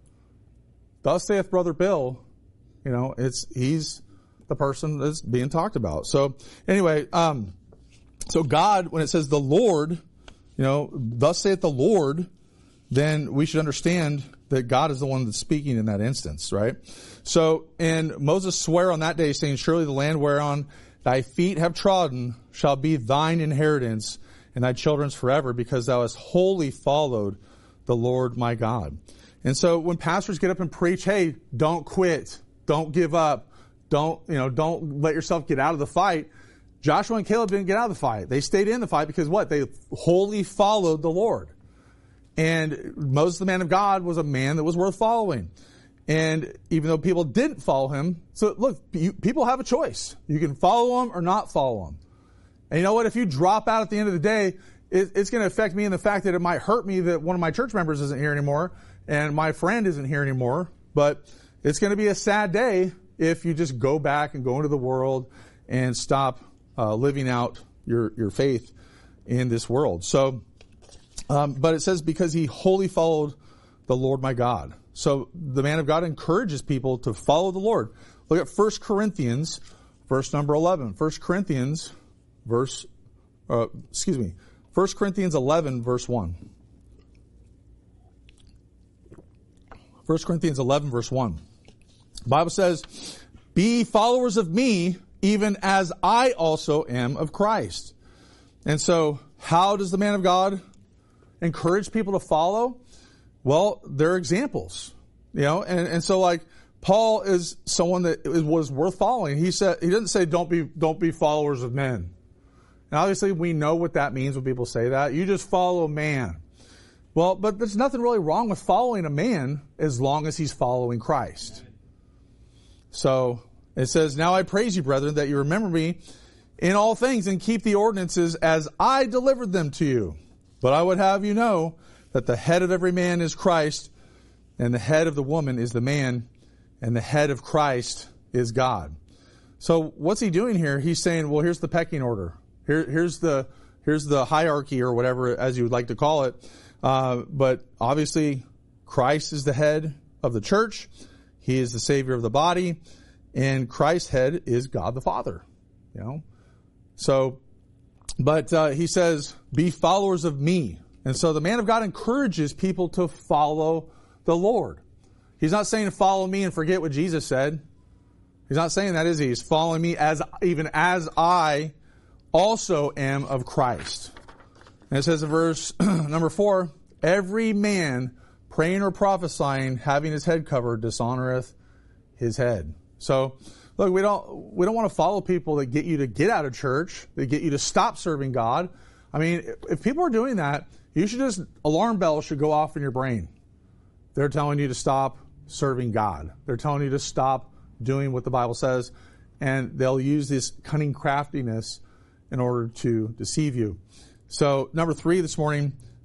thus saith Brother Bill, he's the person that's being talked about. So anyway, so God, when it says the Lord, thus saith the Lord, then we should understand that God is the one that's speaking in that instance, right? So, and Moses sware on that day, saying, surely the land whereon thy feet have trodden shall be thine inheritance and thy children's forever, because thou hast wholly followed the Lord my God. And so when pastors get up and preach, hey, don't quit, don't give up, don't let yourself get out of the fight. Joshua and Caleb didn't get out of the fight. They stayed in the fight because what? They wholly followed the Lord. And Moses, the man of God, was a man that was worth following. And even though people didn't follow him, so look, people have a choice. You can follow him or not follow him. And you know what? If you drop out at the end of the day, it's going to affect me in the fact that it might hurt me that one of my church members isn't here anymore and my friend isn't here anymore. But it's going to be a sad day if you just go back and go into the world and stop living out your faith in this world. So, but it says, because he wholly followed the Lord my God. So the man of God encourages people to follow the Lord. Look at 1 Corinthians, verse number 11. 1 Corinthians 11, verse 1. 1 Corinthians 11, verse 1. The Bible says, be followers of me, even as I also am of Christ. And so, how does the man of God encourage people to follow? Well, they're examples, and so like Paul is someone that was worth following. He didn't say don't be followers of men. And obviously we know what that means when people say that. You just follow man. Well, but there's nothing really wrong with following a man as long as he's following Christ. So it says, now I praise you, brethren, that you remember me in all things and keep the ordinances as I delivered them to you. But I would have you know that the head of every man is Christ, and the head of the woman is the man, and the head of Christ is God. So what's he doing here? He's saying, well, here's the pecking order. Here's the hierarchy, or whatever, as you would like to call it. But obviously, Christ is the head of the church. He is the Savior of the body, and Christ's head is God the Father. So, but he says, be followers of me. And so the man of God encourages people to follow the Lord. He's not saying follow me and forget what Jesus said. He's not saying that, is he? He's following me even as I also am of Christ. And it says in verse number 4, every man praying or prophesying, having his head covered, dishonoreth his head. So, look, we don't want to follow people that get you to get out of church, that get you to stop serving God. I mean, if people are doing that, alarm bells should go off in your brain. They're telling you to stop serving God. They're telling you to stop doing what the Bible says, and they'll use this cunning craftiness in order to deceive you. So, number 3 this morning,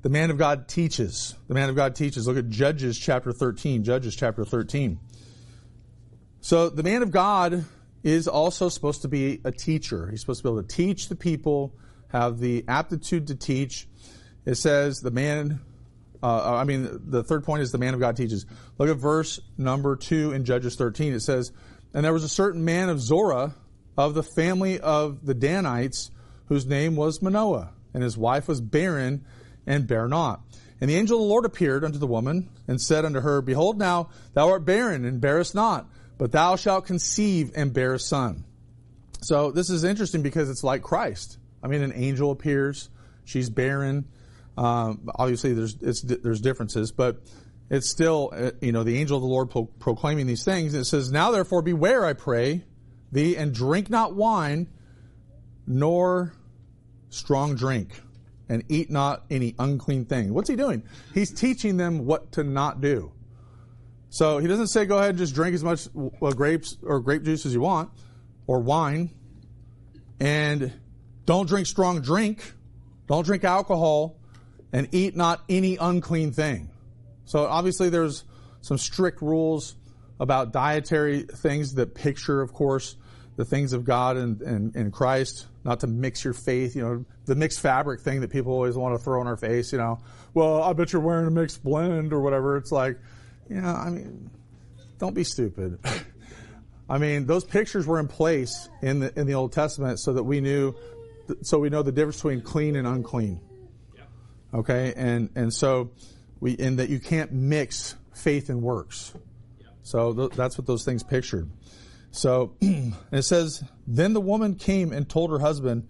the man of God teaches. The man of God teaches. Look at Judges chapter 13. Judges chapter 13. So the man of God is also supposed to be a teacher. He's supposed to be able to teach the people, have the aptitude to teach. It says the third point is the man of God teaches. Look at verse number 2 in Judges 13. It says, and there was a certain man of Zorah of the family of the Danites, whose name was Manoah, and his wife was barren and bare not. And the angel of the Lord appeared unto the woman and said unto her, behold, now thou art barren and bearest not, but thou shalt conceive and bear a son. So this is interesting because it's like Christ. I mean, an angel appears. She's barren. Obviously, there's differences, but it's still, the angel of the Lord proclaiming these things. And it says, now therefore beware, I pray thee, and drink not wine, nor strong drink, and eat not any unclean thing. What's he doing? He's teaching them what to not do. So he doesn't say go ahead and just drink as much grapes or grape juice as you want, or wine, and don't drink strong drink, don't drink alcohol, and eat not any unclean thing. So obviously there's some strict rules about dietary things that picture, of course, the things of God and Christ, not to mix your faith, the mixed fabric thing that people always want to throw in our face, well, I bet you're wearing a mixed blend or whatever. It's like, don't be stupid. Those pictures were in place in the Old Testament so that we know the difference between clean and unclean. Okay, and so in that you can't mix faith and works. So that's what those things pictured. So it says, then the woman came and told her husband.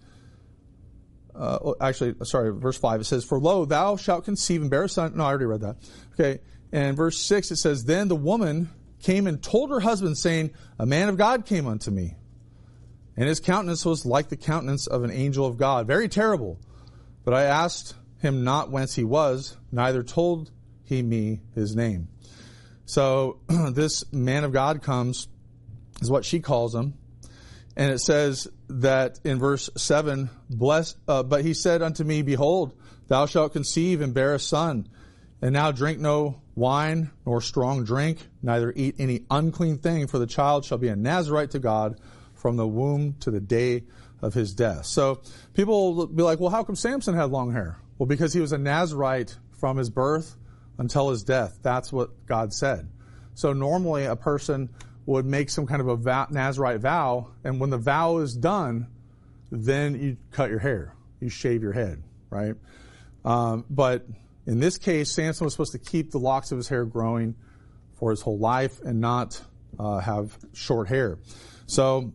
Verse 5. It says, for lo, thou shalt conceive and bear a son. No, I already read that. Okay, and verse 6 it says, then the woman came and told her husband, saying, a man of God came unto me, and his countenance was like the countenance of an angel of God, very terrible. But I asked him not whence he was, neither told he me his name. So this man of God comes, is what she calls him. And it says that in verse 7, but he said unto me, behold, thou shalt conceive and bear a son, and now drink no wine nor strong drink, neither eat any unclean thing, for the child shall be a Nazarite to God from the womb to the day of his death. So people will be like, well, how come Samson had long hair? Well, because he was a Nazarite from his birth until his death. That's what God said. So normally a person would make some kind of a Nazarite vow, and when the vow is done, then you cut your hair. You shave your head, right? But in this case, Samson was supposed to keep the locks of his hair growing for his whole life and not have short hair. So,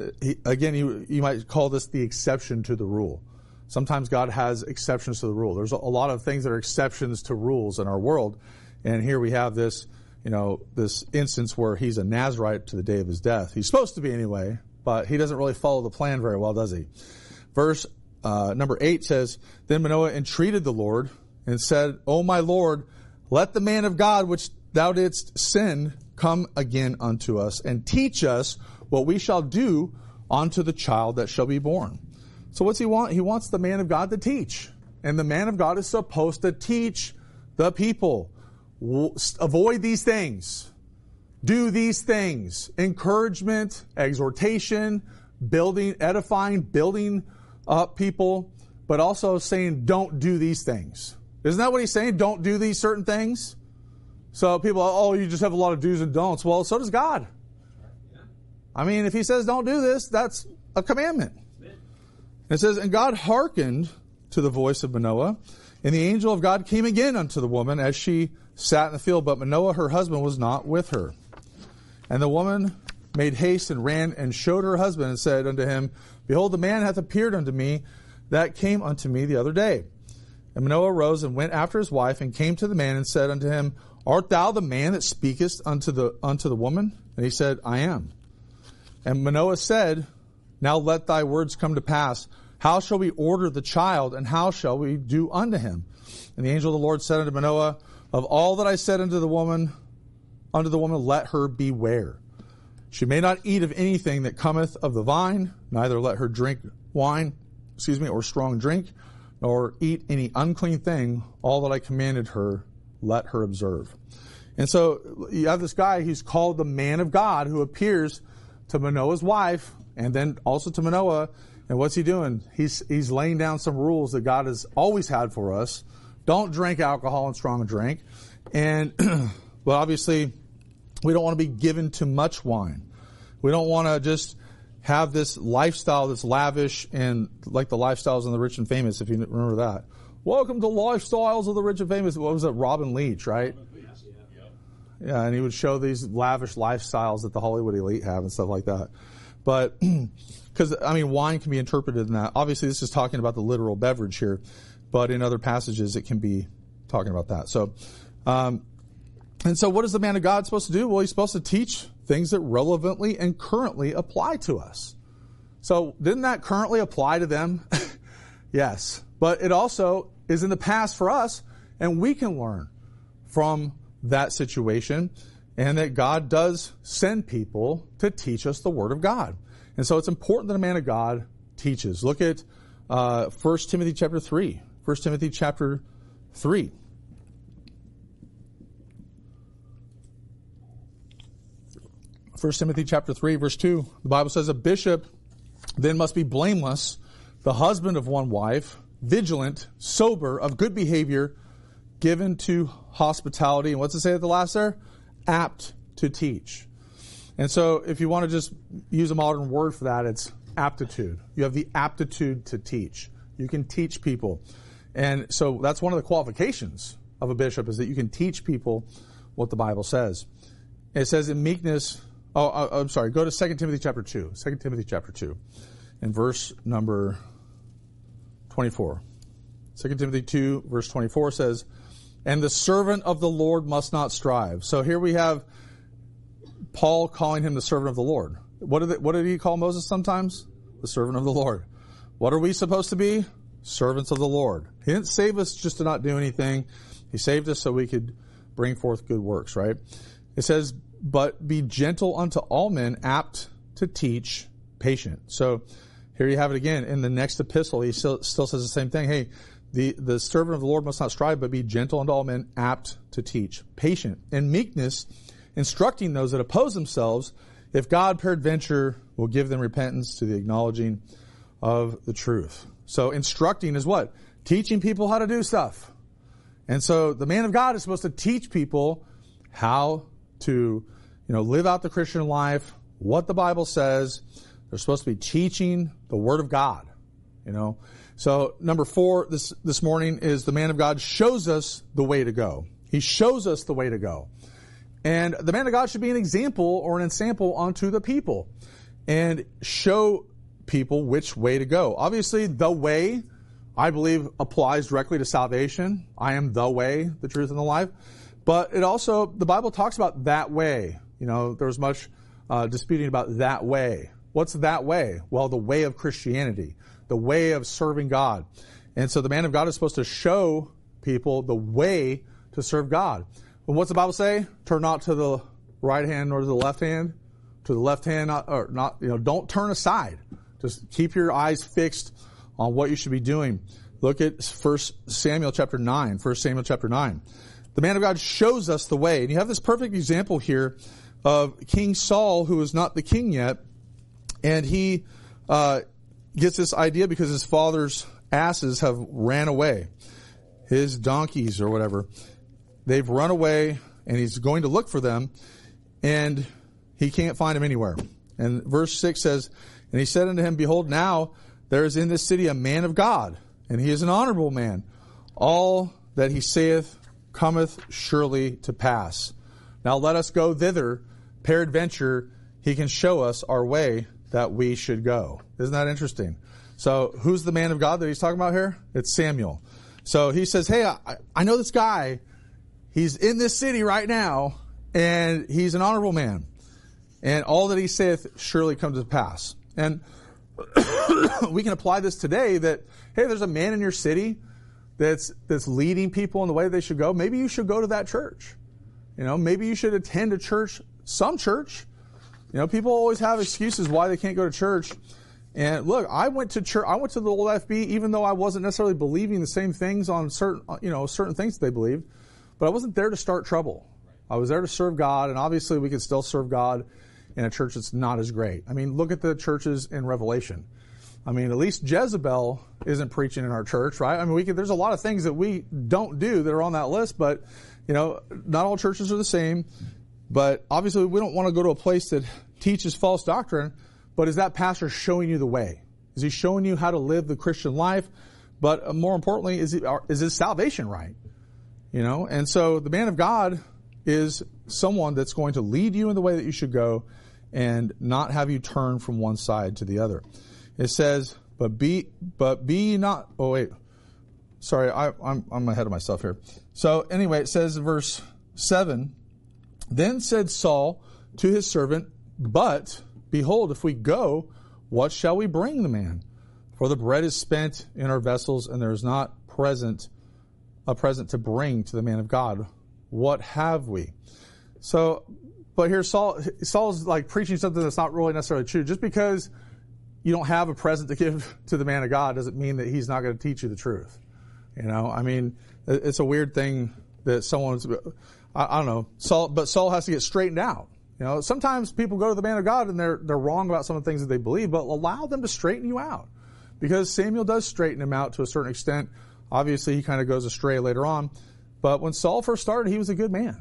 you might call this the exception to the rule. Sometimes God has exceptions to the rule. There's a lot of things that are exceptions to rules in our world. And here we have this, this instance where he's a Nazarite to the day of his death. He's supposed to be anyway, but he doesn't really follow the plan very well, does he? Verse number 8 says, then Manoah entreated the Lord and said, O my Lord, let the man of God which thou didst send come again unto us, and teach us what we shall do unto the child that shall be born. So what's he want? He wants the man of God to teach. And the man of God is supposed to teach the people. Avoid these things. Do these things. Encouragement, exhortation, edifying, building up people, but also saying don't do these things. Isn't that what he's saying? Don't do these certain things? So people, you just have a lot of do's and don'ts. Well, so does God. If he says don't do this, that's a commandment. It says, and God hearkened to the voice of Manoah, and the angel of God came again unto the woman as she sat in the field, but Manoah, her husband, was not with her. And the woman made haste and ran and showed her husband and said unto him, behold, the man hath appeared unto me that came unto me the other day. And Manoah arose and went after his wife and came to the man and said unto him, art thou the man that speakest unto the woman? And he said, I am. And Manoah said, now let thy words come to pass. How shall we order the child, and how shall we do unto him? And the angel of the Lord said unto Manoah, of all that I said unto the woman, let her beware. She may not eat of anything that cometh of the vine, neither let her drink wine, or strong drink, nor eat any unclean thing. All that I commanded her, let her observe. And so you have this guy, he's called the man of God, who appears to Manoah's wife and then also to Manoah. And what's he doing? He's laying down some rules that God has always had for us. Don't drink alcohol and strong drink. And, but obviously, we don't want to be given too much wine. We don't want to just have this lifestyle that's lavish and like the lifestyles of the rich and famous, if you remember that. Welcome to Lifestyles of the Rich and Famous. What was it? Robin Leach, right? Yeah, and he would show these lavish lifestyles that the Hollywood elite have and stuff like that. But, because, I mean, wine can be interpreted in that. Obviously, this is talking about the literal beverage here, but in other passages, it can be talking about that. So, and so what is the man of God supposed to do? Well, he's supposed to teach things that relevantly and currently apply to us. So, didn't that currently apply to them? Yes. But it also is in the past for us, and we can learn from that situation, and that God does send people to teach us the Word of God. And so it's important that a man of God teaches. Look at 1 Timothy chapter 3. 1 Timothy chapter 3. First Timothy chapter 3, verse 2. The Bible says, a bishop then must be blameless, the husband of one wife, vigilant, sober, of good behavior, given to hospitality. And what's it say at the last there? Apt to teach. And so if you want to just use a modern word for that, it's aptitude. You have the aptitude to teach. You can teach people. And so that's one of the qualifications of a bishop, is that you can teach people what the Bible says. It says in meekness, I'm sorry, go to 2 Timothy chapter 2. 2 Timothy chapter 2 and verse number 24. 2 Timothy 2 verse 24 says, and the servant of the Lord must not strive. So here we have Paul calling him the servant of the Lord. What did he call Moses sometimes? The servant of the Lord. What are we supposed to be? Servants of the Lord. He didn't save us just to not do anything. He saved us so we could bring forth good works, right? It says, but be gentle unto all men, apt to teach, patient. So here you have it again. In the next epistle, he still says the same thing. Hey, the servant of the Lord must not strive, but be gentle unto all men, apt to teach, patient, and meekness, instructing those that oppose themselves, if God peradventure will give them repentance to the acknowledging of the truth. So instructing is what? Teaching people how to do stuff. And so the man of God is supposed to teach people how to, live out the Christian life, what the Bible says. They're supposed to be teaching the Word of God, So number 4 this morning is the man of God shows us the way to go. He shows us the way to go. And the man of God should be an example or an ensample unto the people and show people which way to go. Obviously, the way, I believe, applies directly to salvation. I am the way, the truth, and the life. But it also, the Bible talks about that way. There was much disputing about that way. What's that way? Well, the way of Christianity, the way of serving God. And so the man of God is supposed to show people the way to serve God. But what's the Bible say? Turn not to the right hand nor to the left hand. To the left hand, don't turn aside. Just keep your eyes fixed on what you should be doing. Look at 1 Samuel chapter 9. 1 Samuel chapter 9. The man of God shows us the way. And you have this perfect example here of King Saul, who is not the king yet. And he gets this idea because his father's asses have ran away. His donkeys or whatever. They've run away, and he's going to look for them, and he can't find them anywhere. And verse 6 says, and he said unto him, behold, now there is in this city a man of God, and he is an honorable man. All that he saith cometh surely to pass. Now let us go thither. Peradventure he can show us our way that we should go. Isn't that interesting? So who's the man of God that he's talking about here? It's Samuel. So he says, hey, I know this guy. He's in this city right now, and he's an honorable man. And all that he saith surely comes to pass. And we can apply this today that, hey, there's a man in your city that's leading people in the way they should go. Maybe you should go to that church. Maybe you should attend a church, some church. People always have excuses why they can't go to church. And look, I went to church. I went to the old FB, even though I wasn't necessarily believing the same things on certain things that they believed. But I wasn't there to start trouble. I was there to serve God, and obviously we could still serve God in a church that's not as great. I mean, look at the churches in Revelation. I mean, at least Jezebel isn't preaching in our church, right? I mean, there's a lot of things that we don't do that are on that list, but, not all churches are the same. But obviously we don't want to go to a place that teaches false doctrine, but is that pastor showing you the way? Is he showing you how to live the Christian life? But more importantly, is his salvation right? And so the man of God is someone that's going to lead you in the way that you should go and not have you turn from one side to the other. It says, but be not, oh wait, sorry, I'm ahead of myself here. So anyway, it says in verse 7, then said Saul to his servant, but behold, if we go, what shall we bring the man? For the bread is spent in our vessels, and there is not a present to bring to the man of God. What have we? So, but here Saul's like preaching something that's not really necessarily true. Just because you don't have a present to give to the man of God doesn't mean that he's not going to teach you the truth. I mean, it's a weird thing that someone's, I don't know, but Saul has to get straightened out. Sometimes people go to the man of God and they're wrong about some of the things that they believe, but allow them to straighten you out. Because Samuel does straighten him out to a certain extent. Obviously, he kind of goes astray later on. But when Saul first started, he was a good man.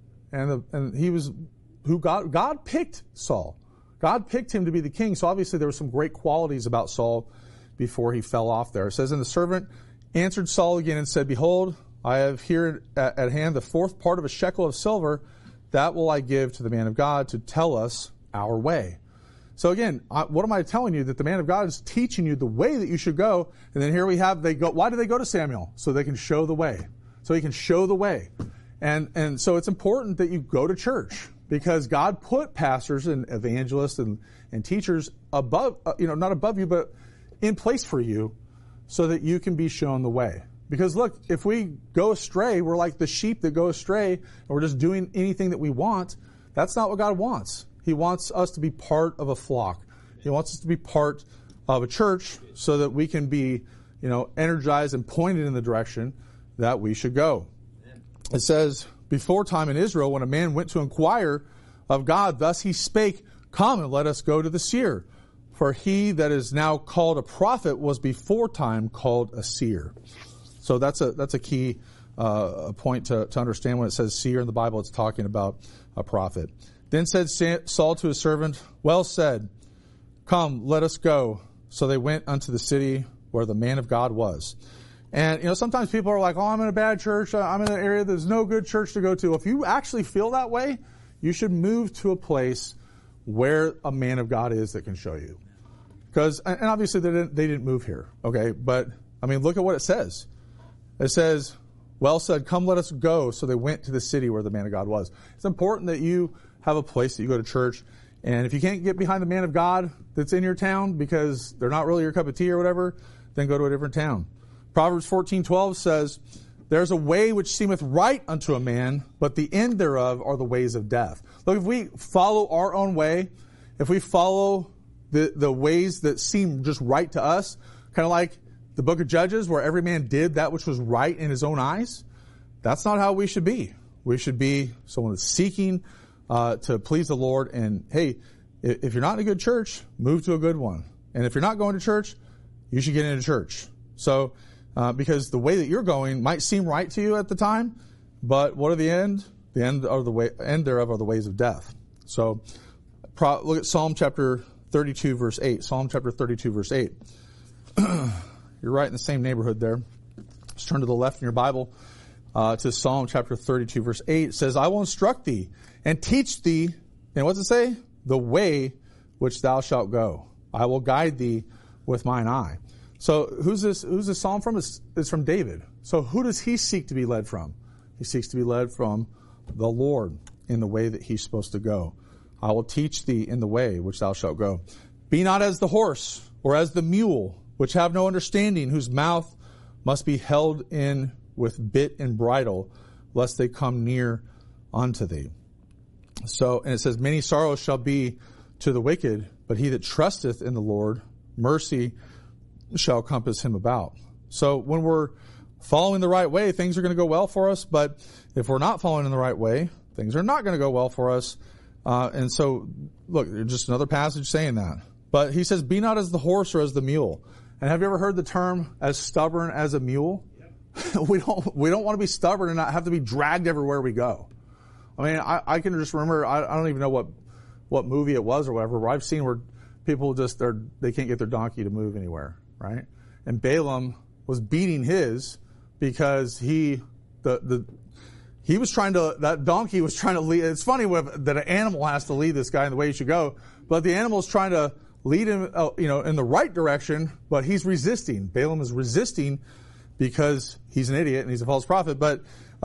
And he was who God picked Saul. God picked him to be the king. So obviously there were some great qualities about Saul before he fell off there. It says, and the servant answered Saul again and said, behold, I have here at hand the fourth part of a shekel of silver. That will I give to the man of God to tell us our way. So again, what am I telling you? That the man of God is teaching you the way that you should go. And then here we have, why do they go to Samuel? So they can show the way. So he can show the way. And so it's important that you go to church, because God put pastors and evangelists and teachers above, not above you, but in place for you so that you can be shown the way. Because look, if we go astray, we're like the sheep that go astray and we're just doing anything that we want. That's not what God wants. He wants us to be part of a flock. He wants us to be part of a church so that we can be, energized and pointed in the direction that we should go. It says, before time in Israel, when a man went to inquire of God, thus he spake, come and let us go to the seer. For he that is now called a prophet was before time called a seer. So that's a key point to understand. When it says seer in the Bible, it's talking about a prophet. Then said Saul to his servant, well said, come, let us go. So they went unto the city where the man of God was. And, sometimes people are like, oh, I'm in a bad church. I'm in an area there's no good church to go to. If you actually feel that way, you should move to a place where a man of God is that can show you. And obviously they didn't move here. Okay. But look at what it says. It says, well said, come, let us go. So they went to the city where the man of God was. It's important that you have a place that you go to church. And if you can't get behind the man of God that's in your town because they're not really your cup of tea or whatever, then go to a different town. Proverbs 14:12 says, there's a way which seemeth right unto a man, but the end thereof are the ways of death. Look, if we follow our own way, if we follow the ways that seem just right to us, kind of like the book of Judges where every man did that which was right in his own eyes, that's not how we should be. We should be someone that's seeking to please the Lord. And hey, if you're not in a good church, move to a good one. And if you're not going to church, you should get into church. So, because the way that you're going might seem right to you at the time, but what are the end? The end thereof are the ways of death. So, look at Psalm chapter 32 verse 8. Psalm chapter 32 verse 8. You're right in the same neighborhood there. Let's turn to the left in your Bible, to Psalm chapter 32 verse 8. It says, I will instruct thee and teach thee, and what's it say? The way which thou shalt go. I will guide thee with mine eye. So who's this psalm from? It's from David. So who does he seek to be led from? He seeks to be led from the Lord in the way that he's supposed to go. I will teach thee in the way which thou shalt go. Be not as the horse or as the mule, which have no understanding, whose mouth must be held in with bit and bridle, lest they come near unto thee. So, and it says, many sorrows shall be to the wicked, but he that trusteth in the Lord mercy shall compass him about. So when we're following the right way, things are going to go well for us. But if we're not following in the right way, things are not going to go well for us. And so, look, just another passage saying that. But he says, be not as the horse or as the mule. And have you ever heard the term as stubborn as a mule? Yep. We don't want to be stubborn and not have to be dragged everywhere we go. I mean, I can just remember, I don't even know what movie it was or whatever, where I've seen where people just, they can't get their donkey to move anywhere, right? And Balaam was beating his because he was trying to, that donkey was trying to lead. It's funny that an animal has to lead this guy in the way he should go, but the animal's trying to lead him, in the right direction, but he's resisting. Balaam is resisting because he's an idiot and he's a false prophet. But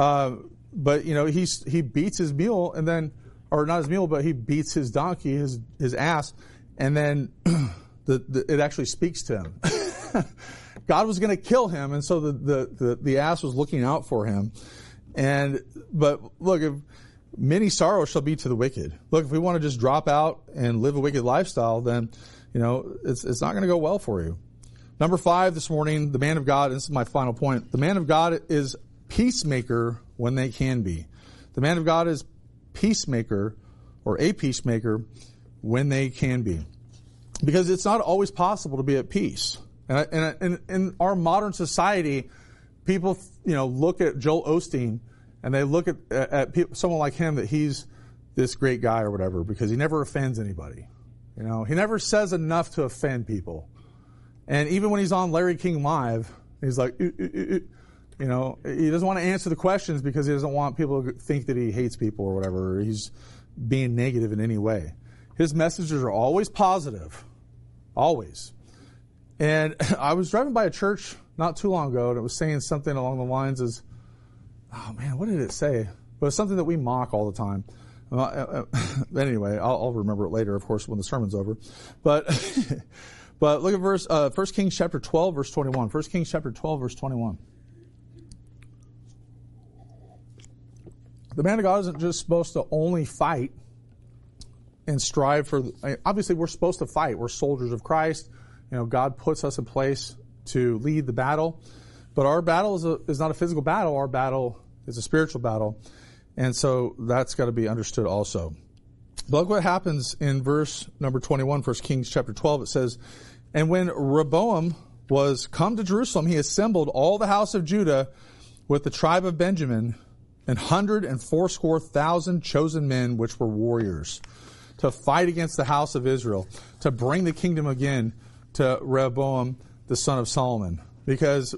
he beats his mule and then, or not his mule, but he beats his donkey, his ass, and then it actually speaks to him. God was going to kill him, and so the ass was looking out for him. But look, if many sorrows shall be to the wicked. Look, if we want to just drop out and live a wicked lifestyle, then, it's not going to go well for you. Number 5 this morning, the man of God, this is my final point. The man of God is peacemaker when they can be. The man of God is peacemaker or a peacemaker when they can be. Because it's not always possible to be at peace. And in our modern society, people, look at Joel Osteen and they look at someone like him that he's this great guy or whatever because he never offends anybody. He never says enough to offend people. And even when he's on Larry King Live, he's like, he doesn't want to answer the questions because he doesn't want people to think that he hates people or whatever, or he's being negative in any way. His messages are always positive. Always. And I was driving by a church not too long ago, and it was saying something along the lines as, oh man, what did it say? But it's something that we mock all the time. Anyway, I'll remember it later, of course, when the sermon's over. But look at 1 Kings chapter 12, verse 21. 1 Kings chapter 12, verse 21. The man of God isn't just supposed to only fight and strive for, obviously we're supposed to fight. We're soldiers of Christ. God puts us in place to lead the battle. But our battle is not a physical battle. Our battle is a spiritual battle. And so that's got to be understood also. But look what happens in verse number 21, 1 Kings chapter 12. It says, and when Rehoboam was come to Jerusalem, he assembled all the house of Judah with the tribe of Benjamin, 180,000 chosen men which were warriors, to fight against the house of Israel, to bring the kingdom again to Rehoboam, the son of Solomon. Because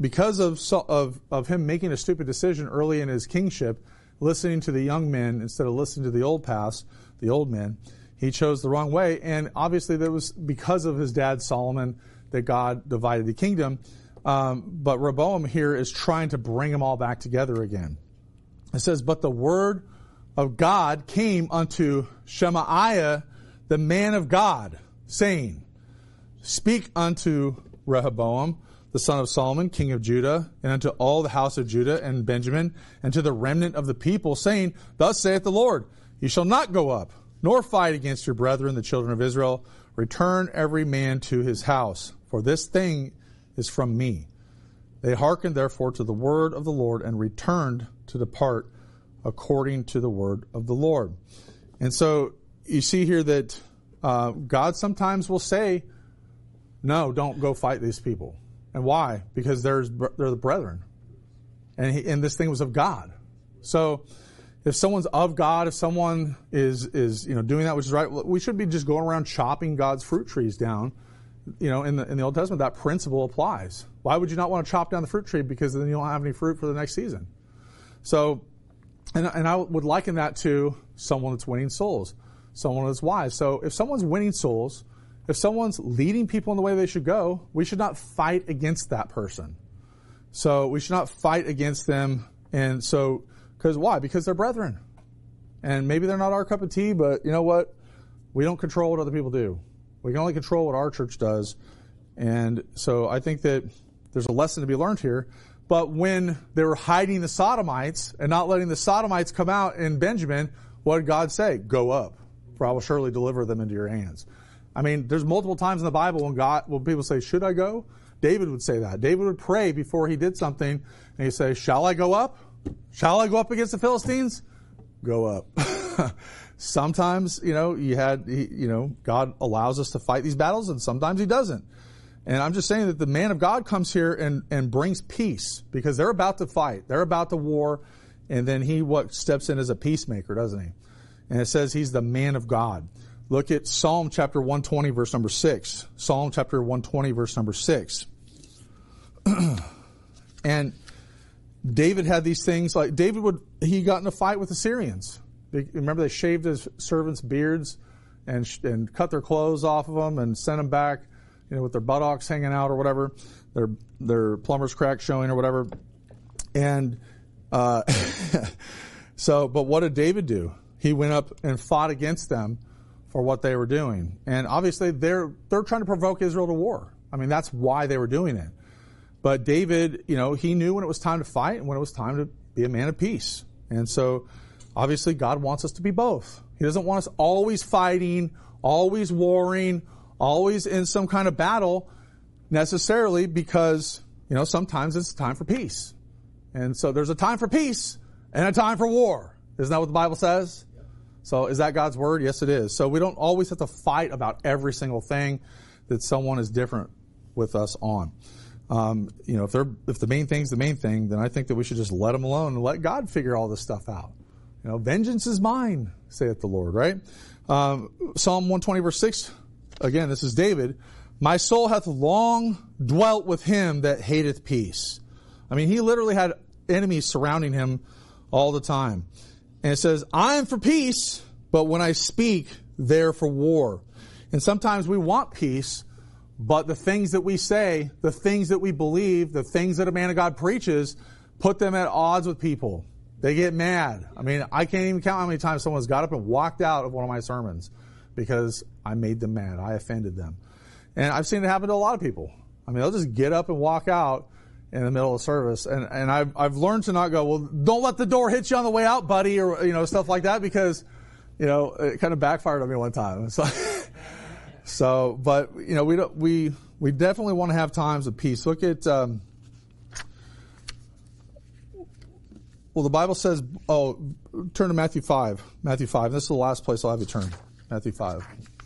of him making a stupid decision early in his kingship, listening to the young men instead of listening to the old men, he chose the wrong way. And obviously that was because of his dad Solomon that God divided the kingdom. But Rehoboam here is trying to bring them all back together again. It says, but the word of God came unto Shemaiah, the man of God, saying, speak unto Rehoboam, the son of Solomon, king of Judah, and unto all the house of Judah and Benjamin, and to the remnant of the people, saying, thus saith the Lord, ye shall not go up, nor fight against your brethren, the children of Israel. Return every man to his house, for this thing is from me. They hearkened therefore to the word of the Lord, and returned to depart according to the word of the Lord. And so you see here that God sometimes will say, no, don't go fight these people. And why? Because they're the brethren. And this thing was of God. So if someone's of God, if someone is doing that which is right, we should be just going around chopping God's fruit trees down. In the Old Testament, that principle applies. Why would you not want to chop down the fruit tree? Because then you don't have any fruit for the next season. So, and I would liken that to someone that's winning souls, someone that's wise. So if someone's winning souls, if someone's leading people in the way they should go, we should not fight against that person. So we should not fight against them. And so, because why? Because they're brethren. And maybe they're not our cup of tea, but you know what? We don't control what other people do. We can only control what our church does. And so I think that there's a lesson to be learned here. But when they were hiding the Sodomites and not letting the Sodomites come out in Benjamin, what did God say? Go up, for I will surely deliver them into your hands. I mean, there's multiple times in the Bible when people say, should I go? David would say that. David would pray before he did something, and he'd say, shall I go up? Shall I go up against the Philistines? Go up. Sometimes, God allows us to fight these battles, and sometimes he doesn't. And I'm just saying that the man of God comes here and brings peace, because they're about to fight. They're about to war, and then he steps in as a peacemaker, doesn't he? And it says he's the man of God. Look at Psalm chapter 120, verse number 6. Psalm chapter 120, verse number 6. And David had these things, like he got in a fight with the Syrians. Remember, they shaved his servants' beards and cut their clothes off of them and sent them back, with their buttocks hanging out or whatever, their plumber's crack showing or whatever. And but what did David do? He went up and fought against them for what they were doing. And obviously they're trying to provoke Israel to war. I mean, that's why they were doing it. But David, he knew when it was time to fight and when it was time to be a man of peace. And so obviously God wants us to be both. He doesn't want us always fighting, always warring, always in some kind of battle necessarily, because, sometimes it's time for peace. And so there's a time for peace and a time for war. Isn't that what the Bible says? So is that God's word? Yes, it is. So we don't always have to fight about every single thing that someone is different with us on. If the main thing's the main thing, then I think that we should just let them alone and let God figure all this stuff out. Vengeance is mine, saith the Lord, right? Psalm 120, verse 6. Again, this is David. My soul hath long dwelt with him that hateth peace. I mean, he literally had enemies surrounding him all the time. And it says, I am for peace, but when I speak, they're for war. And sometimes we want peace, but the things that we say, the things that we believe, the things that a man of God preaches, put them at odds with people. They get mad. I mean, I can't even count how many times someone's got up and walked out of one of my sermons because I made them mad. I offended them. And I've seen it happen to a lot of people. I mean, they'll just get up and walk out in the middle of service. And I've learned to not go, well, don't let the door hit you on the way out, buddy, or, stuff like that, because, it kind of backfired on me one time. But, we definitely want to have times of peace. Look at, the Bible says, turn to Matthew 5. Matthew 5. This is the last place I'll have you turn. Matthew 5.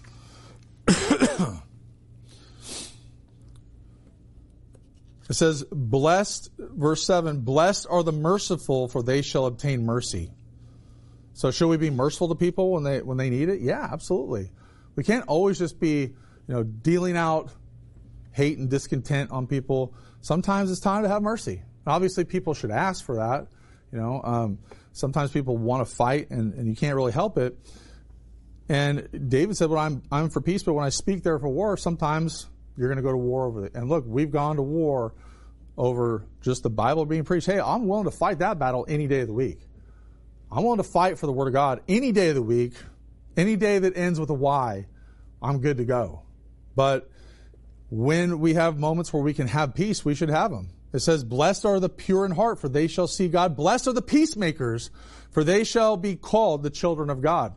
It says, blessed, verse 7, blessed are the merciful, for they shall obtain mercy. So should we be merciful to people when they need it? Yeah, absolutely. We can't always just be, dealing out hate and discontent on people. Sometimes it's time to have mercy. Obviously, people should ask for that. Sometimes people want to fight and you can't really help it. And David said, well, I'm for peace, but when I speak there for war, sometimes you're going to go to war over it. And look, we've gone to war over just the Bible being preached. Hey, I'm willing to fight that battle any day of the week. I'm willing to fight for the Word of God any day of the week, any day that ends with a Y. I'm good to go. But when we have moments where we can have peace, we should have them. It says, blessed are the pure in heart, for they shall see God. Blessed are the peacemakers, for they shall be called the children of God.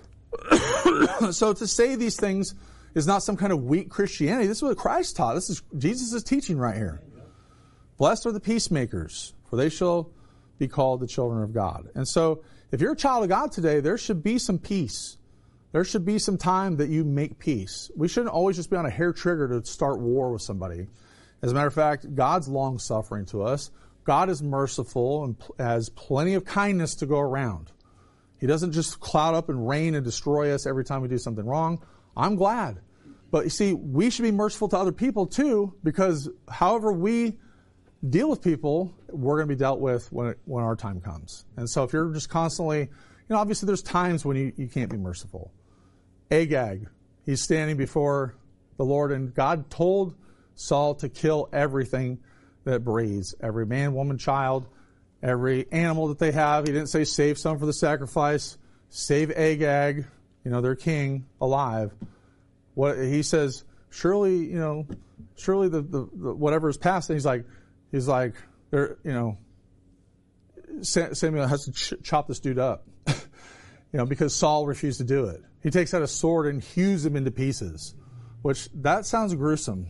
So to say these things is not some kind of weak Christianity. This is what Christ taught. This is Jesus' teaching right here. Blessed are the peacemakers, for they shall be called the children of God. And so if you're a child of God today, there should be some peace. There should be some time that you make peace. We shouldn't always just be on a hair trigger to start war with somebody. As a matter of fact, God's long-suffering to us. God is merciful and has plenty of kindness to go around. He doesn't just cloud up and rain and destroy us every time we do something wrong. I'm glad. But you see, we should be merciful to other people too, because however we deal with people, we're going to be dealt with when our time comes. And so if you're just constantly, obviously there's times when you can't be merciful. Agag, he's standing before the Lord, and God told Saul to kill everything that breathes, every man, woman, child, every animal that they have. He didn't say save some for the sacrifice. Save Agag, their king, alive. What he says, surely the whatever is past. And he's like, Samuel has to chop this dude up. because Saul refused to do it. He takes out a sword and hews him into pieces, which that sounds gruesome.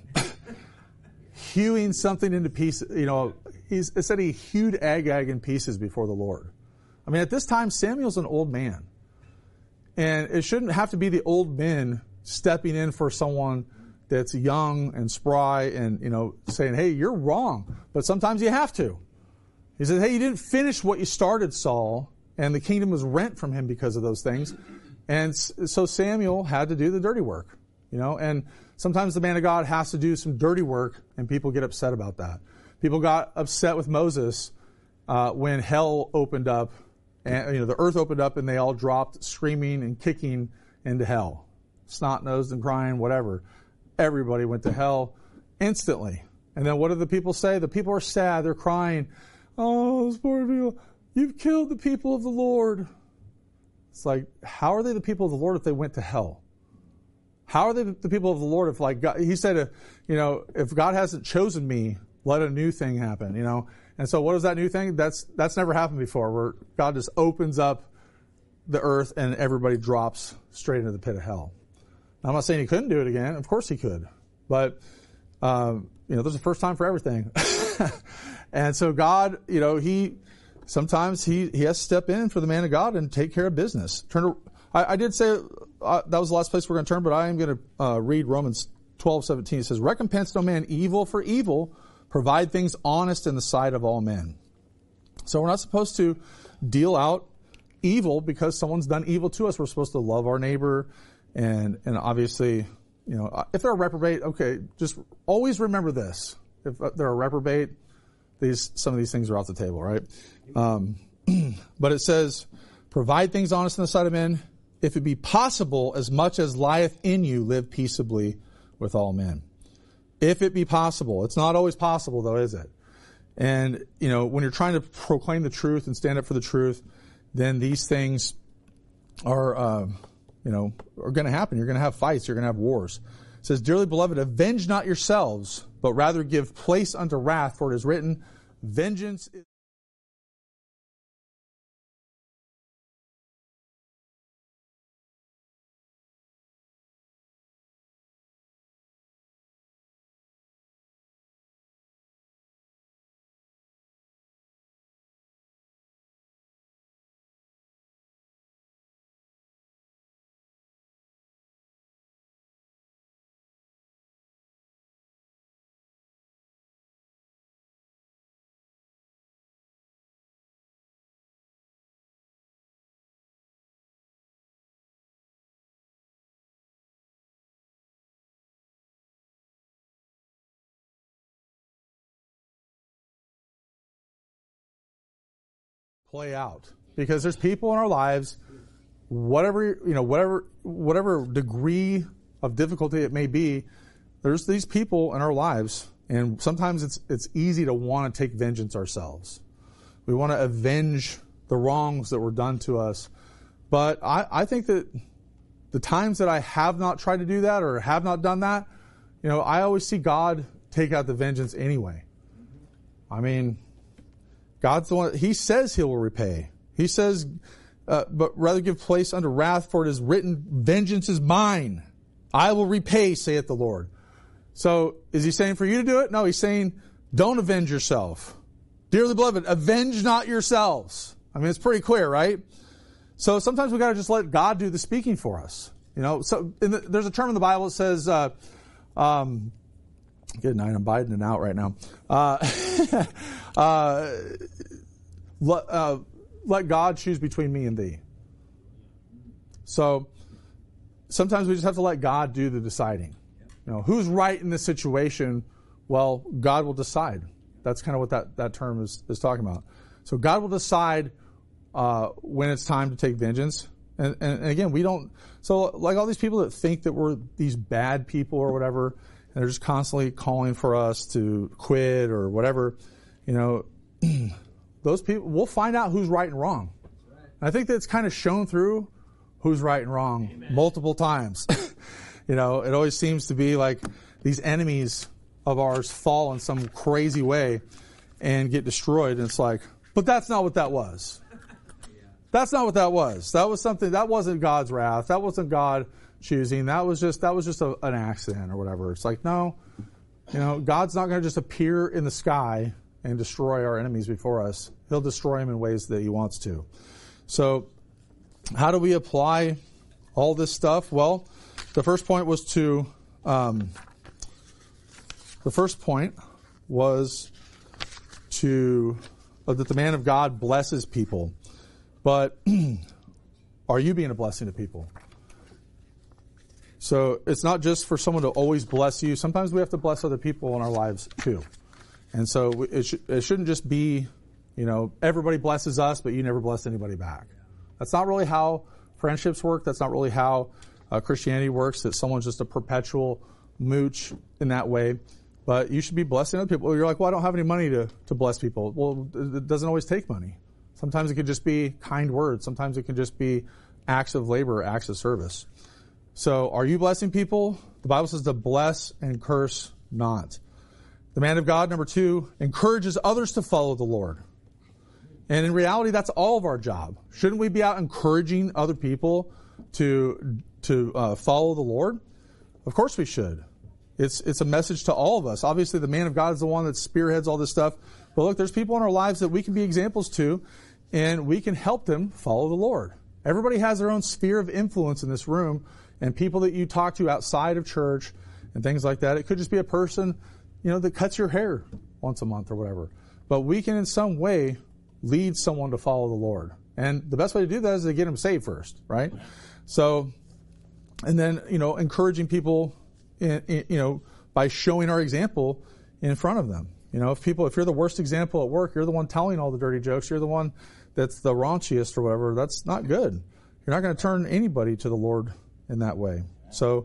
Hewing something into pieces, it said he hewed Agag in pieces before the Lord. I mean, at this time, Samuel's an old man. And it shouldn't have to be the old men stepping in for someone that's young and spry and, saying, hey, you're wrong. But sometimes you have to. He says, hey, you didn't finish what you started, Saul, and the kingdom was rent from him because of those things. And so Samuel had to do the dirty work, and sometimes the man of God has to do some dirty work, and people get upset about that. People got upset with Moses when hell opened up, and the earth opened up, and they all dropped screaming and kicking into hell, snot-nosed and crying, whatever. Everybody went to hell instantly. And then what do the people say? The people are sad. They're crying. Oh, those poor people. You've killed the people of the Lord. It's like, how are they the people of the Lord if they went to hell? How are they the people of the Lord if, like, God, he said, if God hasn't chosen me, let a new thing happen, And so what is that new thing? That's never happened before, where God just opens up the earth and everybody drops straight into the pit of hell. Now, I'm not saying he couldn't do it again. Of course he could. But, there's a first time for everything. And so God, sometimes he has to step in for the man of God and take care of business. I did say that was the last place we're going to turn, but I am going to read Romans 12:17. It says, recompense no man evil for evil, provide things honest in the sight of all men. So we're not supposed to deal out evil because someone's done evil to us. We're supposed to love our neighbor, and obviously, if they're a reprobate, okay, just always remember this. If they're a reprobate, some of these things are off the table, right? But it says, provide things honest in the sight of men. If it be possible, as much as lieth in you, live peaceably with all men. If it be possible. It's not always possible, though, is it? And, when you're trying to proclaim the truth and stand up for the truth, then these things are going to happen. You're going to have fights. You're going to have wars. It says, dearly beloved, avenge not yourselves, but rather give place unto wrath, for it is written, vengeance is... play out, because there's people in our lives, whatever degree of difficulty it may be, there's these people in our lives, and sometimes it's easy to want to take vengeance ourselves. We want to avenge the wrongs that were done to us. But I think that the times that I have not tried to do that or have not done that, I always see God take out the vengeance anyway. I mean, God's the one, he says he will repay. He says, but rather give place unto wrath, for it is written, vengeance is mine. I will repay, saith the Lord. So, is he saying for you to do it? No, he's saying, don't avenge yourself. Dearly beloved, avenge not yourselves. I mean, it's pretty clear, right? So sometimes we got to just let God do the speaking for us. So there's a term in the Bible that says, good night, I'm biting it out right now. Let God choose between me and thee. So sometimes we just have to let God do the deciding. Who's right in this situation? Well, God will decide. That's kind of what that term is talking about. So God will decide when it's time to take vengeance. And again, we don't... So like all these people that think that we're these bad people or whatever, and they're just constantly calling for us to quit or whatever, those people, we'll find out who's right and wrong. And I think that's kind of shown through who's right and wrong. Amen. Multiple times. It always seems to be like these enemies of ours fall in some crazy way and get destroyed. And it's like, but that's not what that was. That's not what that was. That was something, that wasn't God's wrath. That wasn't God choosing. That was just an accident or whatever. It's like, no, God's not going to just appear in the sky and destroy our enemies before us. He'll destroy them in ways that he wants to. So how do we apply all this stuff? Well, the first point was that the man of God blesses people. But are you being a blessing to people? So it's not just for someone to always bless you. Sometimes we have to bless other people in our lives too. And so it shouldn't just be, everybody blesses us, but you never bless anybody back. That's not really how friendships work. That's not really how Christianity works, that someone's just a perpetual mooch in that way. But you should be blessing other people. You're like, well, I don't have any money to bless people. Well, it doesn't always take money. Sometimes it could just be kind words. Sometimes it can just be acts of labor, acts of service. So are you blessing people? The Bible says to bless and curse not. The man of God, number 2, encourages others to follow the Lord. And in reality, that's all of our job. Shouldn't we be out encouraging other people to follow the Lord? Of course we should. It's a message to all of us. Obviously, the man of God is the one that spearheads all this stuff. But look, there's people in our lives that we can be examples to, and we can help them follow the Lord. Everybody has their own sphere of influence in this room, and people that you talk to outside of church and things like that. It could just be a person, that cuts your hair once a month or whatever. But we can in some way lead someone to follow the Lord. And the best way to do that is to get them saved first, right? So, and then, encouraging people, by showing our example in front of them. If you're the worst example at work, you're the one telling all the dirty jokes, you're the one that's the raunchiest or whatever, that's not good. You're not going to turn anybody to the Lord in that way. So,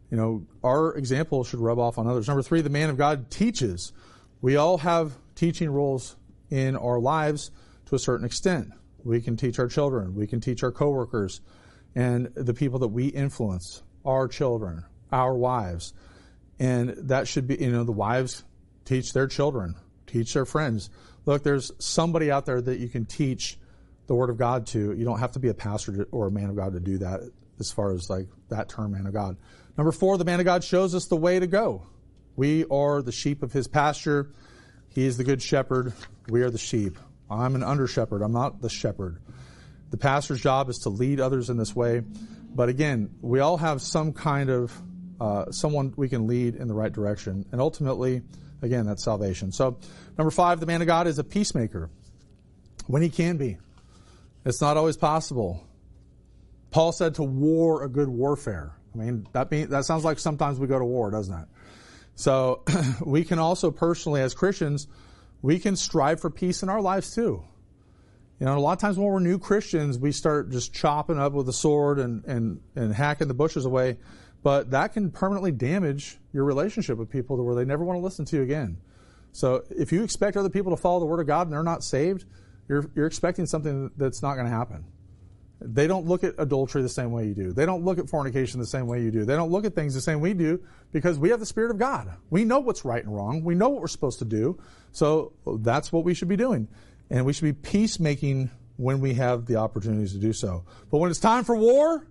our example should rub off on others. Number 3, the man of God teaches. We all have teaching roles in our lives to a certain extent. We can teach our children. We can teach our coworkers and the people that we influence, our children, our wives. And that should be, the wives teach their children, teach their friends. Look, there's somebody out there that you can teach the Word of God to. You don't have to be a pastor or a man of God to do that, as far as like that term, man of God. Number 4, the man of God shows us the way to go. We are the sheep of his pasture. He is the good shepherd. We are the sheep. I'm an under shepherd. I'm not the shepherd. The pastor's job is to lead others in this way. But again, we all have some kind of someone we can lead in the right direction. And ultimately, again, that's salvation. So, number 5, the man of God is a peacemaker. When he can be. It's not always possible. Paul said to war a good warfare. I mean, that sounds like sometimes we go to war, doesn't it? So, we can also personally, as Christians, we can strive for peace in our lives too. A lot of times when we're new Christians, we start just chopping up with a sword and hacking the bushes away. But that can permanently damage your relationship with people to where they never want to listen to you again. So if you expect other people to follow the Word of God and they're not saved, you're expecting something that's not going to happen. They don't look at adultery the same way you do. They don't look at fornication the same way you do. They don't look at things the same way we do because we have the Spirit of God. We know what's right and wrong. We know what we're supposed to do. So that's what we should be doing. And we should be peacemaking when we have the opportunities to do so. But when it's time for war,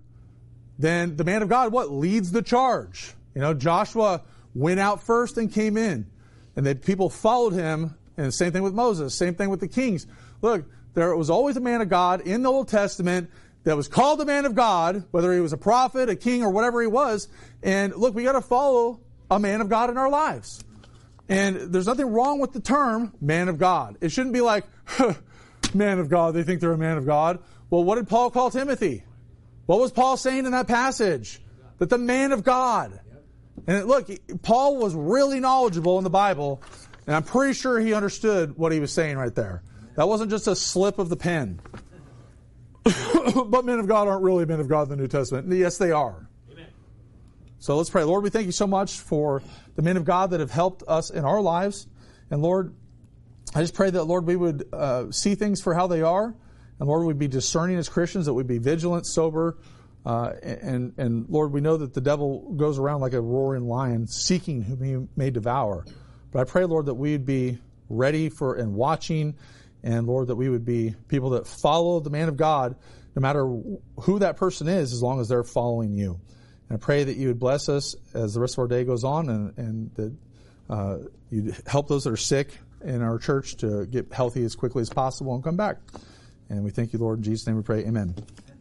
then the man of God, leads the charge. Joshua went out first and came in. And the people followed him. And the same thing with Moses. Same thing with the kings. Look, there was always a man of God in the Old Testament that was called a man of God, whether he was a prophet, a king, or whatever he was. And look, we got to follow a man of God in our lives. And there's nothing wrong with the term man of God. It shouldn't be like, man of God, they think they're a man of God. Well, what did Paul call Timothy? What was Paul saying in that passage? That the man of God. And look, Paul was really knowledgeable in the Bible, and I'm pretty sure he understood what he was saying right there. That wasn't just a slip of the pen. But men of God aren't really men of God in the New Testament. Yes, they are. Amen. So let's pray. Lord, we thank you so much for the men of God that have helped us in our lives. And Lord, I just pray that, Lord, we would see things for how they are. And Lord, we'd be discerning as Christians, that we'd be vigilant, sober. And Lord, we know that the devil goes around like a roaring lion, seeking whom he may devour. But I pray, Lord, that we'd be ready for and watching And Lord, that we would be people that follow the man of God, no matter who that person is, as long as they're following you. And I pray that you would bless us as the rest of our day goes on, and that you'd help those that are sick in our church to get healthy as quickly as possible and come back. And we thank you, Lord. In Jesus' name we pray. Amen.